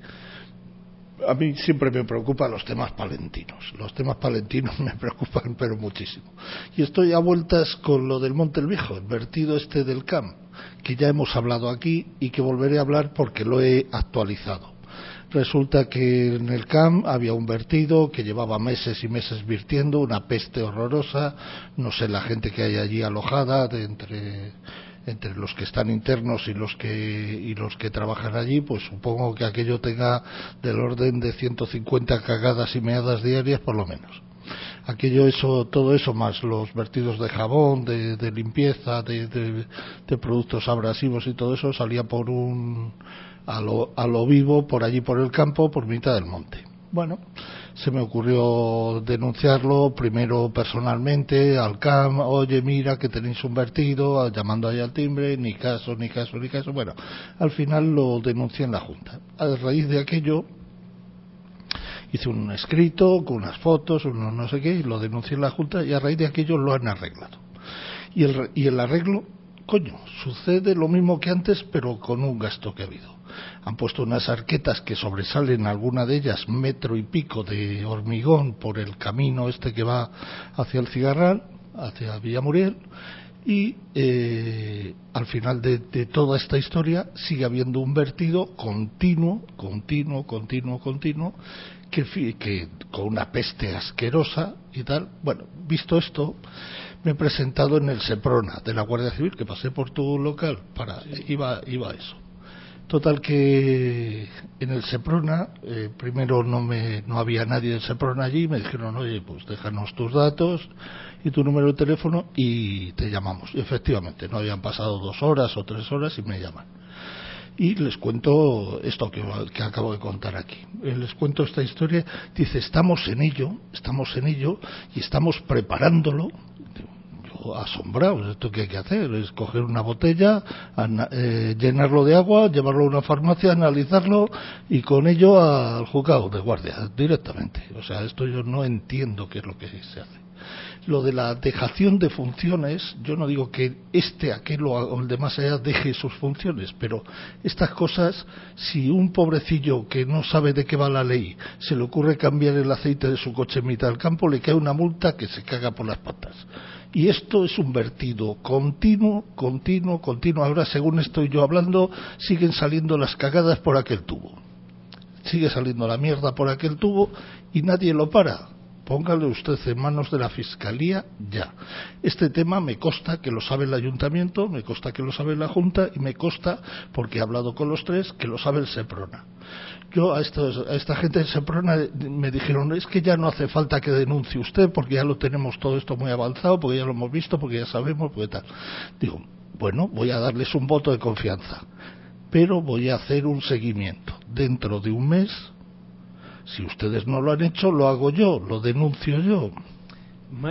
a mí siempre me preocupa, los temas palentinos. Los temas palentinos me preocupan, pero muchísimo. Y estoy a vueltas con lo del Monte el Viejo, el vertido este del C A M, que ya hemos hablado aquí y que volveré a hablar porque lo he actualizado. Resulta que en el C A M había un vertido que llevaba meses y meses virtiendo, una peste horrorosa, no sé la gente que hay allí alojada, de entre... entre los que están internos y los que y los que trabajan allí, pues supongo que aquello tenga del orden de ciento cincuenta cagadas y meadas diarias por lo menos. Aquello, eso, todo eso más los vertidos de jabón, de, de limpieza, de, de, de productos abrasivos y todo eso salía por un a lo, a lo vivo por allí por el campo, por mitad del monte. Bueno, se me ocurrió denunciarlo primero personalmente al C A M, oye, mira que tenéis un vertido, llamando ahí al timbre, ni caso, ni caso, ni caso. Bueno, al final lo denuncié en la Junta. A raíz de aquello hice un escrito con unas fotos, unos no sé qué, y lo denuncié en la Junta y a raíz de aquello lo han arreglado. Y el, y el arreglo, coño, sucede lo mismo que antes, pero con un gasto que ha habido. Han puesto unas arquetas que sobresalen, alguna de ellas metro y pico de hormigón por el camino este que va hacia el Cigarral, hacia Villamuriel, y eh, al final de, de toda esta historia sigue habiendo un vertido continuo, continuo, continuo, continuo, que, que con una peste asquerosa y tal. Bueno, visto esto, me he presentado en el Seprona de la Guardia Civil, que pasé por tu local, para sí. iba, iba a eso. Total que en el Seprona, eh, primero no me no había nadie del Seprona allí, me dijeron, oye, pues déjanos tus datos y tu número de teléfono y te llamamos. Y efectivamente, no habían pasado dos horas o tres horas y me llaman. Y les cuento esto que, que acabo de contar aquí. Les cuento esta historia, dice, estamos en ello, estamos en ello y estamos preparándolo. Asombrados, esto que hay que hacer es coger una botella, ana, eh, llenarlo de agua, llevarlo a una farmacia, analizarlo y con ello al juzgado de guardia directamente. O sea, esto yo no entiendo qué es lo que se hace. Lo de la dejación de funciones, yo no digo que este, aquel o el de más allá deje sus funciones, pero estas cosas, si un pobrecillo que no sabe de qué va la ley se le ocurre cambiar el aceite de su coche en mitad del campo, le cae una multa que se caga por las patas. Y esto es un vertido continuo, continuo, continuo. Ahora, según estoy yo hablando, siguen saliendo las cagadas por aquel tubo. Sigue saliendo la mierda por aquel tubo y nadie lo para. Póngale usted en manos de la Fiscalía ya. Este tema me consta que lo sabe el Ayuntamiento, me consta que lo sabe la Junta y me consta, porque he hablado con los tres, que lo sabe el Seprona. Yo a, estos, a esta gente de Seprona me dijeron, es que ya no hace falta que denuncie usted porque ya lo tenemos todo esto muy avanzado, porque ya lo hemos visto, porque ya sabemos, porque tal. Digo, bueno, voy a darles un voto de confianza, pero voy a hacer un seguimiento. Dentro de un mes, si ustedes no lo han hecho, lo hago yo, lo denuncio yo. May,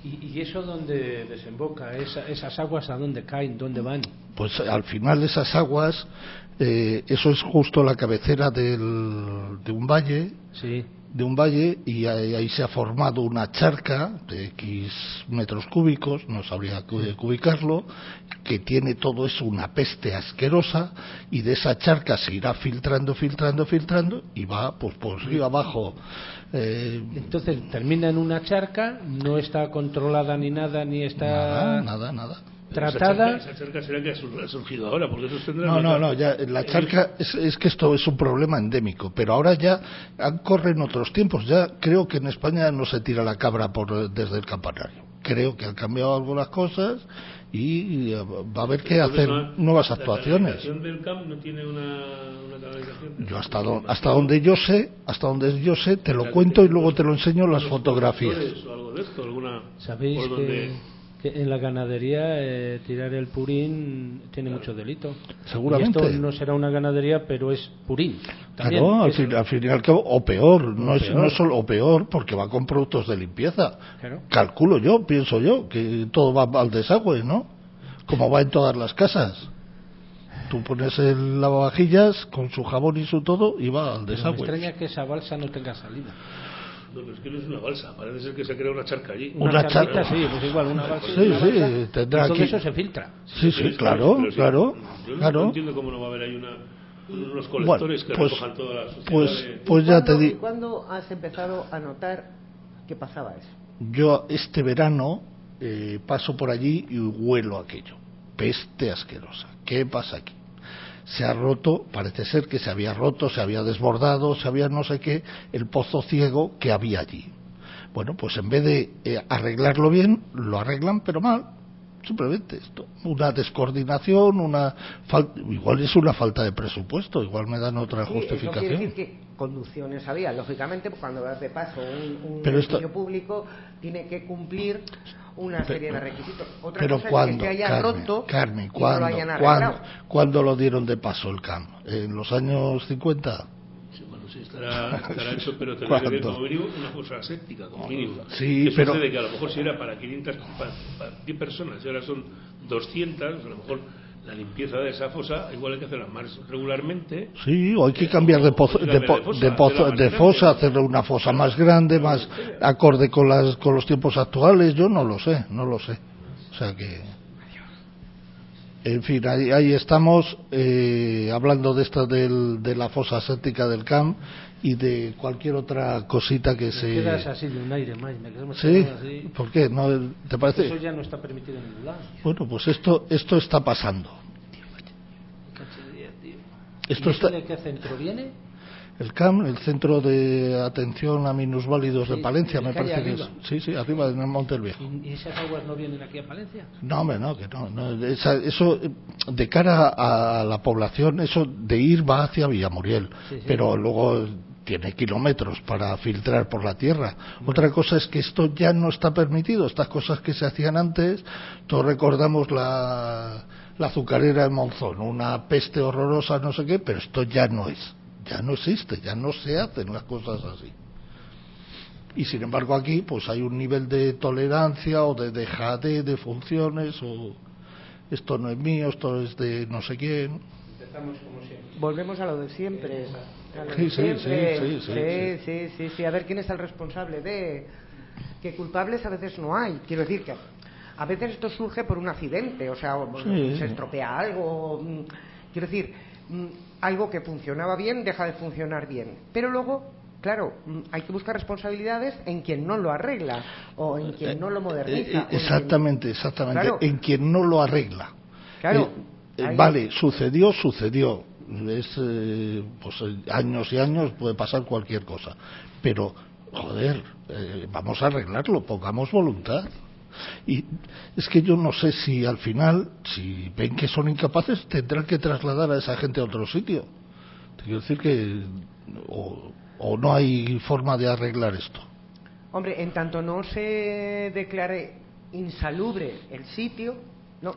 ¿Y, y eso dónde desemboca? Esa, ¿Esas aguas a dónde caen? ¿Dónde van? Pues al final esas aguas, eh, eso es justo la cabecera del, de un valle, sí. de un valle y ahí, ahí se ha formado una charca de X metros cúbicos, no sabría ubicarlo, que tiene todo eso una peste asquerosa, y de esa charca se irá filtrando, filtrando, filtrando y va pues por río abajo. Eh, Entonces termina en una charca, no está controlada ni nada, ni está nada, nada, nada. tratada. Esa charca, esa charca será que ha surgido ahora, porque eso tendrá. No, no, no, ya la charca es, es que esto es un problema endémico, pero ahora ya corren otros tiempos. Ya creo que en España no se tira la cabra por desde el campanario. Creo que han cambiado algunas cosas y va a haber que hacer no, nuevas actuaciones. ¿La canalización del camp no tiene una, una canalización? Yo hasta, do, hasta donde yo sé, hasta donde yo sé, te lo cuento y luego te lo enseño las fotografías. O algo de esto, alguna, ¿Sabéis por que, donde... que en la ganadería eh, tirar el purín tiene claro. mucho delito? Seguramente. Y esto no será una ganadería, pero es purín. También, claro, al es... fin, al fin y al cabo, o peor, no, o es, peor. no es solo o peor, porque va con productos de limpieza. Claro. Calculo yo, pienso yo, que todo va al desagüe, ¿no? Como va en todas las casas. Tú pones el lavavajillas con su jabón y su todo y va al desagüe. Pero me extraña que esa balsa no tenga salida. No, pero es que no es una balsa, parece ser que se crea una charca allí. Una, una charca, sí, pues igual, una balsa. Sí, una sí, balsa, tendrá y todo aquí... eso se filtra. Sí, sí, sí claro, pero sí, claro. Yo no, claro. no entiendo cómo no va a haber ahí una, unos colectores bueno, que pues, recojan toda la suciedad. Pues, de... pues ya te digo. ¿Y cuándo has empezado a notar que pasaba eso? Yo este verano eh, paso por allí y huelo aquello. Peste asquerosa. ¿Qué pasa aquí? Se ha roto, parece ser que se había roto, se había desbordado, se había no sé qué, el pozo ciego que había allí. Bueno, pues en vez de eh, arreglarlo bien, lo arreglan pero mal. Simplemente esto, una descoordinación, una falta, igual es una falta de presupuesto, igual me dan otra sí, justificación. Eso quiere decir que conducciones había, lógicamente, cuando das de paso un, un pero edificio esto, público tiene que cumplir una serie pero, de requisitos. Otra pero cosa ¿cuándo, es que se haya Carmen, roto Carmen, y ¿cuándo, no lo hayan ¿cuándo, arreglado. ¿cuándo lo dieron de paso el C A M? ¿En los años cincuenta? Sí, bueno, sí, estará, estará hecho, pero tendrá que tener como mínimo una fosa séptica, como mínimo. Sí, Eso pero... sucede que a lo mejor si era para quinientas, para, para diez personas, y ahora son doscientas, a lo mejor la limpieza de esa fosa igual hay que hacerla más regularmente. Sí, o hay que cambiar de, pozo, de, po, de, fosa, de, pozo, de fosa, hacer una fosa más grande, más acorde con las con los tiempos actuales. Yo no lo sé, no lo sé. O sea que, en fin, ahí, ahí estamos eh, hablando de esta del, de la fosa séptica del C A M y de cualquier otra cosita que me se... quedas así de un aire más, me quedas ¿Sí? así. ¿Por qué? ¿No te parece? Eso ya no está permitido en ningún lado. Bueno, pues esto esto está pasando. Esto ¿Y está... de qué centro viene? El C A M, el Centro de Atención a Minusválidos sí, de Palencia, me parece que arriba. es. Sí, sí, arriba en el Monte el Viejo. ¿Y esas aguas no vienen aquí a Palencia? No, hombre, no, que no. no esa, eso, de cara a la población, eso de ir va hacia Villamuriel, sí, sí. Pero luego tiene kilómetros para filtrar por la tierra. Bueno. Otra cosa es que esto ya no está permitido. Estas cosas que se hacían antes, todos recordamos la, la azucarera de Monzón, una peste horrorosa, no sé qué, pero esto ya no es. Ya no existe, ya no se hacen las cosas así. Y sin embargo aquí pues hay un nivel de tolerancia o de dejadez de funciones, o esto no es mío, esto es de no sé quién. Empezamos como siempre. Volvemos a lo de siempre. A lo sí, de sí, siempre. Sí, sí, sí, sí, sí, sí, sí, sí. A ver quién es el responsable de... Que culpables a veces no hay. Quiero decir que a veces esto surge por un accidente, o sea, sí. Se estropea algo. Quiero decir... algo que funcionaba bien deja de funcionar bien, pero luego, claro, hay que buscar responsabilidades en quien no lo arregla o en quien no lo moderniza. Eh, eh, exactamente, en quien... exactamente, claro. En quien no lo arregla. Claro. Eh, eh, vale, sucedió, sucedió. Es, eh, pues años y años puede pasar cualquier cosa, pero joder, eh, vamos a arreglarlo, pongamos voluntad. Y es que yo no sé si al final, si ven que son incapaces, tendrán que trasladar a esa gente a otro sitio. Te quiero decir que o, o no hay forma de arreglar esto. Hombre, en tanto no se declare insalubre el sitio, no.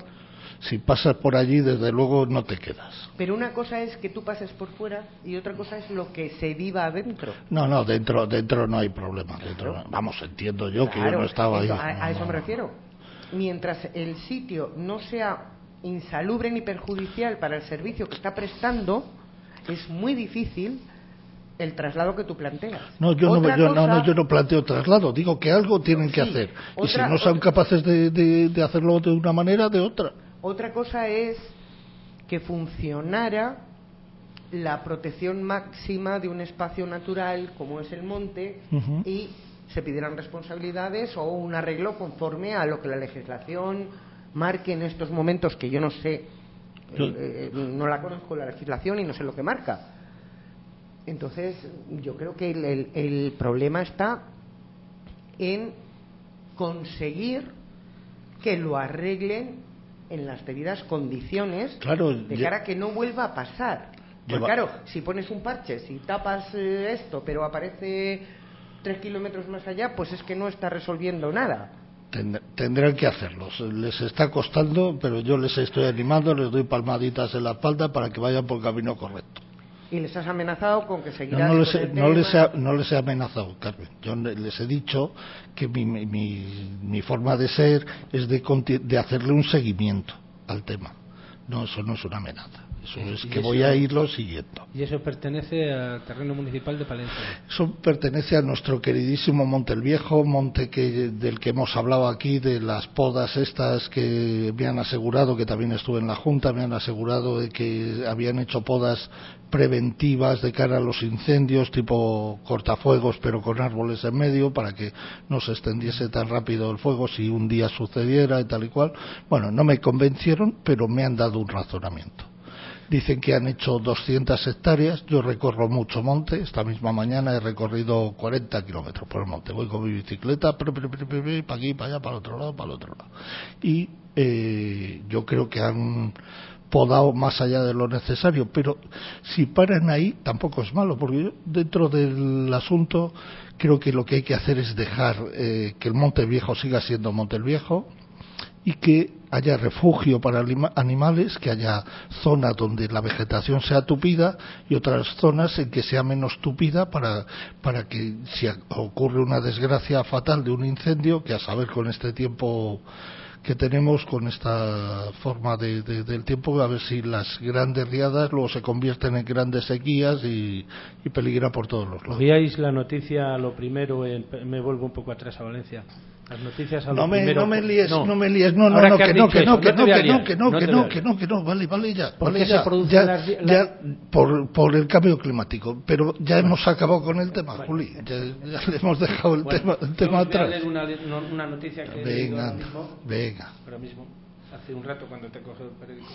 Si pasas por allí, desde luego no te quedas. Pero una cosa es que tú pases por fuera y otra cosa es lo que se viva adentro. No, no, dentro dentro no hay problema. Dentro, vamos, entiendo yo, claro, que yo no estaba ahí. A, a no, eso no. me refiero. Mientras el sitio no sea insalubre ni perjudicial para el servicio que está prestando, es muy difícil el traslado que tú planteas. No, yo, no, yo, cosa... no, no, yo no planteo traslado, digo que algo tienen sí, que hacer. Otra, y si no son otra... capaces de, de, de hacerlo de una manera, de otra. Otra cosa es que funcionara la protección máxima de un espacio natural como es el monte uh-huh. y se pidieran responsabilidades o un arreglo conforme a lo que la legislación marque en estos momentos, que yo no sé, yo... Eh, no la conozco la legislación y no sé lo que marca. Entonces, yo creo que el, el, el problema está en conseguir que lo arreglen en las debidas condiciones, claro, de cara a que no vuelva a pasar. Pues lleva... claro, si pones un parche, si tapas eh, esto, pero aparece tres kilómetros más allá, pues es que no está resolviendo nada. Tendrán que hacerlo, les está costando, pero yo les estoy animando, les doy palmaditas en la espalda para que vayan por el camino correcto. ¿Y les has amenazado con que seguirás no, no, les, con el no, tema? les he, no les he amenazado, Carmen. Yo les he dicho que mi, mi, mi forma de ser es de, de hacerle un seguimiento al tema. No, eso no es una amenaza. Eso es que eso, voy a irlo siguiendo. ¿Y eso pertenece al terreno municipal de Palencia? Eso pertenece a nuestro queridísimo Monte el Viejo, monte que, del que hemos hablado aquí, de las podas estas que me han asegurado, que también estuve en la Junta, me han asegurado de que habían hecho podas preventivas de cara a los incendios, tipo cortafuegos, pero con árboles en medio, para que no se extendiese tan rápido el fuego si un día sucediera y tal y cual. Bueno, no me convencieron, pero me han dado un razonamiento. Dicen que han hecho doscientas hectáreas, yo recorro mucho monte, esta misma mañana he recorrido cuarenta kilómetros por el monte, voy con mi bicicleta, para aquí, para allá, para el otro lado, para el otro lado. Y eh, yo creo que han podado más allá de lo necesario, pero si paran ahí tampoco es malo, porque yo dentro del asunto creo que lo que hay que hacer es dejar eh, que el Monte Viejo siga siendo Monte el Viejo, y que haya refugio para animales, que haya zonas donde la vegetación sea tupida y otras zonas en que sea menos tupida para, para que si ocurre una desgracia fatal de un incendio, que a saber con este tiempo que tenemos, con esta forma de, de, del tiempo, a ver si las grandes riadas luego se convierten en grandes sequías y, y peligra por todos los lados. ¿Oíais la noticia, lo primero, en, me vuelvo un poco atrás a Valencia? Las noticias a lo no me, primero... No me líes, no, no me líes, no, no, no, que no, que no, que no, que no, que no, que no, que no, que no, vale, vale ya, vale ya, ya, ya, por, por el cambio climático, pero ya bueno, hemos acabado con el tema, bueno, Juli, ya, ya le hemos dejado el bueno, tema, el tema atrás. Voy a leer una, una noticia que he leído ahora mismo, venga, ahora mismo, hace un rato cuando te coge el periódico,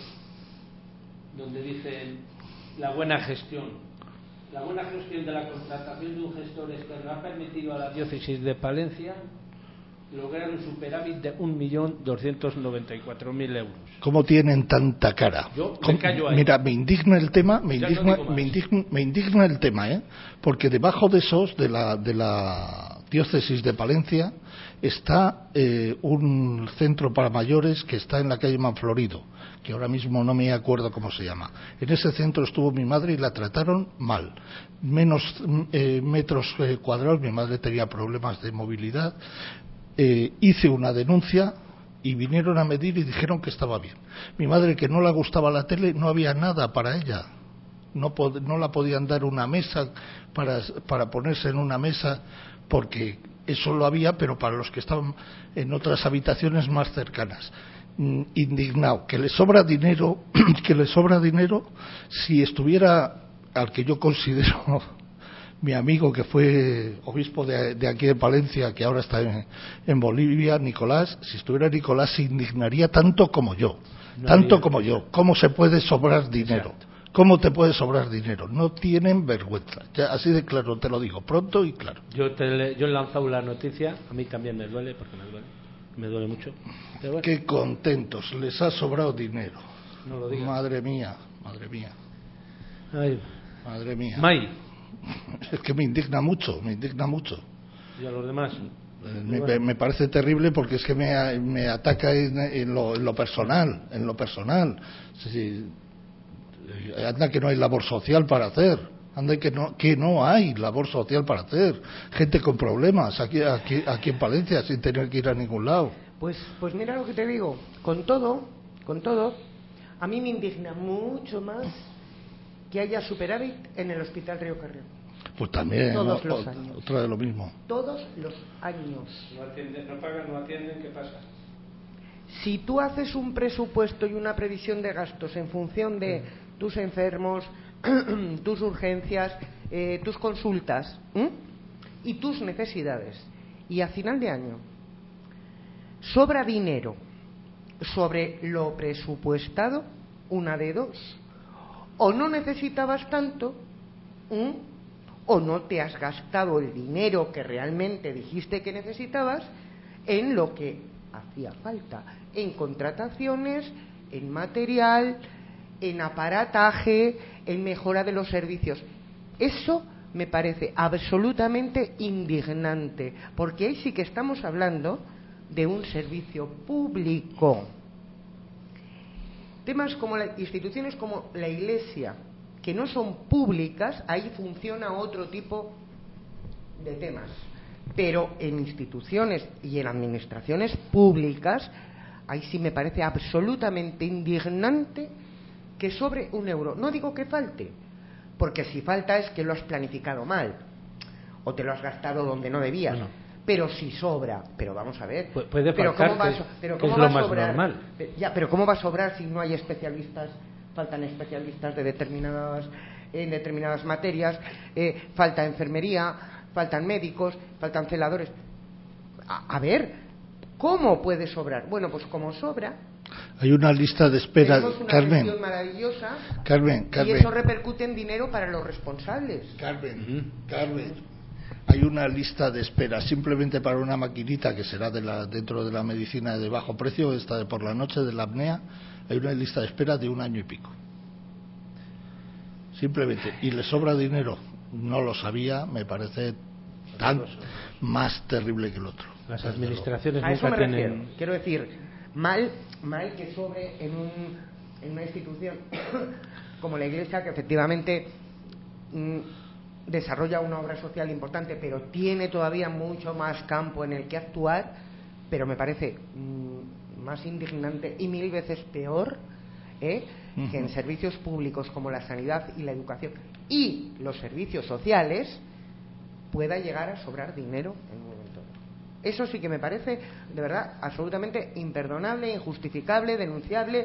donde dice la buena gestión. La buena gestión de la contratación de un gestor externo ha permitido a la diócesis de Palencia lograr un superávit de un millón doscientos noventa y cuatro mil euros. ¿Cómo tienen tanta cara? Yo me callo ahí. Mira, me indigna el tema, me indigna, no me, indigna, me indigna el tema, ¿eh? Porque debajo de esos, de la, de la diócesis de Palencia, está eh, un centro para mayores que está en la calle Manflorido, que ahora mismo no me acuerdo cómo se llama. En ese centro estuvo mi madre y la trataron mal. Menos eh, metros eh, cuadrados, mi madre tenía problemas de movilidad. Eh, hice una denuncia y vinieron a medir y dijeron que estaba bien. Mi madre, que no le gustaba la tele, no había nada para ella. No, pod- no la podían dar una mesa para, para ponerse en una mesa, porque eso lo había, pero para los que estaban en otras habitaciones más cercanas. Mm, indignado, que le sobra dinero, que le sobra dinero, si estuviera al que yo considero mi amigo, que fue obispo de, de aquí de Palencia, que ahora está en, en Bolivia, Nicolás, si estuviera Nicolás se indignaría tanto como yo, no tanto había, como yo. ¿Cómo se puede sobrar dinero? Exacto. ¿Cómo te puede sobrar dinero? No tienen vergüenza, ya, así de claro te lo digo, pronto y claro. Yo, te, yo he lanzado la noticia, a mí también me duele, porque me duele, me duele mucho. Pero bueno. Qué contentos, les ha sobrado dinero. No lo digas. Madre mía, madre mía. Ay. Madre mía. May. Es que me indigna mucho, me indigna mucho. ¿Y a los demás? Me, bueno. me parece terrible porque es que me, me ataca en, en, lo, en lo personal, en lo personal. Sí, anda que no hay labor social para hacer, anda que no, que no hay labor social para hacer. Gente con problemas aquí, aquí, aquí en Palencia sin tener que ir a ningún lado. Pues, pues mira lo que te digo, con todo, con todo, a mí me indigna mucho más que haya superávit en el Hospital Río Carrión. Pues también, todos ¿no? los años. Otra de lo mismo. Todos los años. No atienden, no pagan, no atienden, ¿qué pasa? Si tú haces un presupuesto y una previsión de gastos en función de tus enfermos, tus urgencias, eh, tus consultas ¿eh? y tus necesidades, y a final de año sobra dinero sobre lo presupuestado, una de dos: o no necesitabas tanto, ¿eh? o no te has gastado el dinero que realmente dijiste que necesitabas en lo que hacía falta, en contrataciones, en material, en aparataje, en mejora de los servicios. Eso me parece absolutamente indignante, porque ahí sí que estamos hablando de un servicio público. Temas como las instituciones como la Iglesia, que no son públicas, ahí funciona otro tipo de temas. Pero en instituciones y en administraciones públicas, ahí sí me parece absolutamente indignante que sobre un euro. No digo que falte, porque si falta es que lo has planificado mal o te lo has gastado donde no debías. Bueno, pero si sobra, pero vamos a ver, Pu puede pero faltar, cómo va, que, pero que cómo es va lo más a sobrar, normal. Ya, pero cómo va a sobrar si no hay especialistas, faltan especialistas de determinadas en determinadas materias, eh, falta enfermería, faltan médicos, faltan celadores. A, a ver, ¿cómo puede sobrar? Bueno, pues como sobra. Hay una lista de espera, tenemos una Carmen. gestión maravillosa. Carmen, Carmen. Y eso repercute en dinero para los responsables. Carmen, uh-huh. Carmen. Hay una lista de espera simplemente para una maquinita que será de la, dentro de la medicina de bajo precio, esta de por la noche de la apnea. Hay una lista de espera de un año y pico. Simplemente. Y le sobra dinero. No lo sabía, me parece tan más terrible que el otro. Las administraciones a eso nunca me tienen... refiero. Quiero decir, mal, mal que sobre en, un, en una institución como la Iglesia, que efectivamente mmm, desarrolla una obra social importante, pero tiene todavía mucho más campo en el que actuar, pero me parece mmm, más indignante y mil veces peor ¿eh? uh-huh. que en servicios públicos como la sanidad y la educación y los servicios sociales pueda llegar a sobrar dinero en un momento. Eso sí que me parece, de verdad, absolutamente imperdonable, injustificable, denunciable.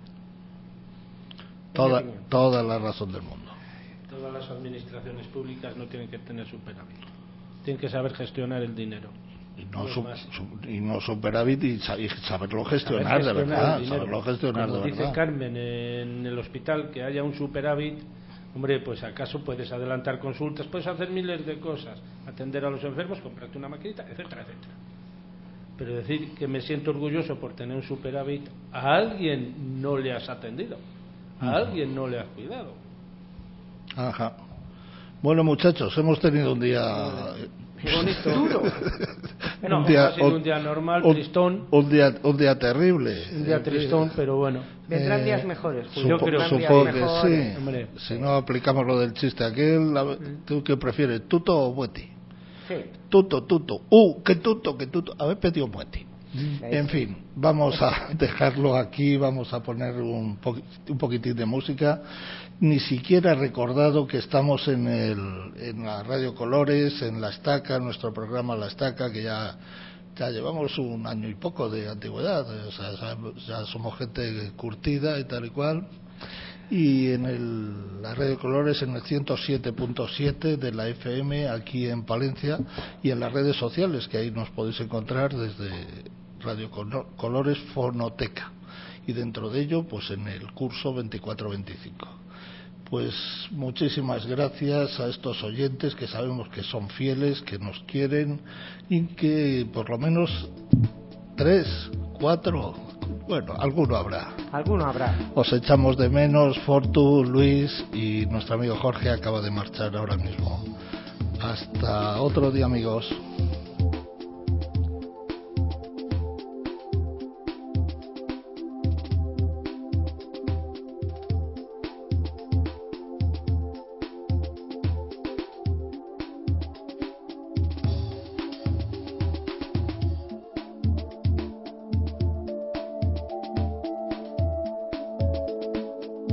Toda, toda la razón del mundo. Todas las administraciones públicas no tienen que tener superávit. Tienen que saber gestionar el dinero. Y no, su, su, y no superávit y, y saberlo gestionar, saber gestionar de verdad. Saberlo gestionar Como de dice verdad. Carmen, en el hospital que haya un superávit, hombre, pues acaso puedes adelantar consultas, puedes hacer miles de cosas, atender a los enfermos, comprarte una maquinita, etcétera, etcétera. Pero decir que me siento orgulloso por tener un superávit, a alguien no le has atendido, a uh-huh. alguien no le has cuidado. Ajá. Bueno, muchachos, hemos tenido un día Qué bonito. Duro. No, un día, un, un día normal, un, tristón. Un día, un día terrible. Un día tristón, pero bueno. Vendrán eh, días mejores. Supo, Yo creo supongo que mejores. sí. Hombre, si sí. no aplicamos lo del chiste aquel, la, ¿tú qué prefieres, tuto o mueti? Sí. Tuto, tuto. Uh, qué tuto, qué tuto. Haber pedido mueti. En fin, vamos a dejarlo aquí, vamos a poner un, po un poquitín de música. Ni siquiera he recordado que estamos en, el, en la Radio Colores, en La Estaca, nuestro programa La Estaca, que ya, ya llevamos un año y poco de antigüedad, o sea, ya, ya somos gente curtida y tal y cual. Y en el, la Radio Colores en el ciento siete punto siete de la F M aquí en Palencia, y en las redes sociales, que ahí nos podéis encontrar desde Radio Colores Fonoteca, y dentro de ello pues en el curso veinticuatro veinticinco. Pues muchísimas gracias a estos oyentes que sabemos que son fieles, que nos quieren, y que por lo menos tres, cuatro, bueno, alguno habrá. Alguno habrá. Os echamos de menos, Fortu, Luis, y nuestro amigo Jorge acaba de marchar ahora mismo. Hasta otro día, amigos.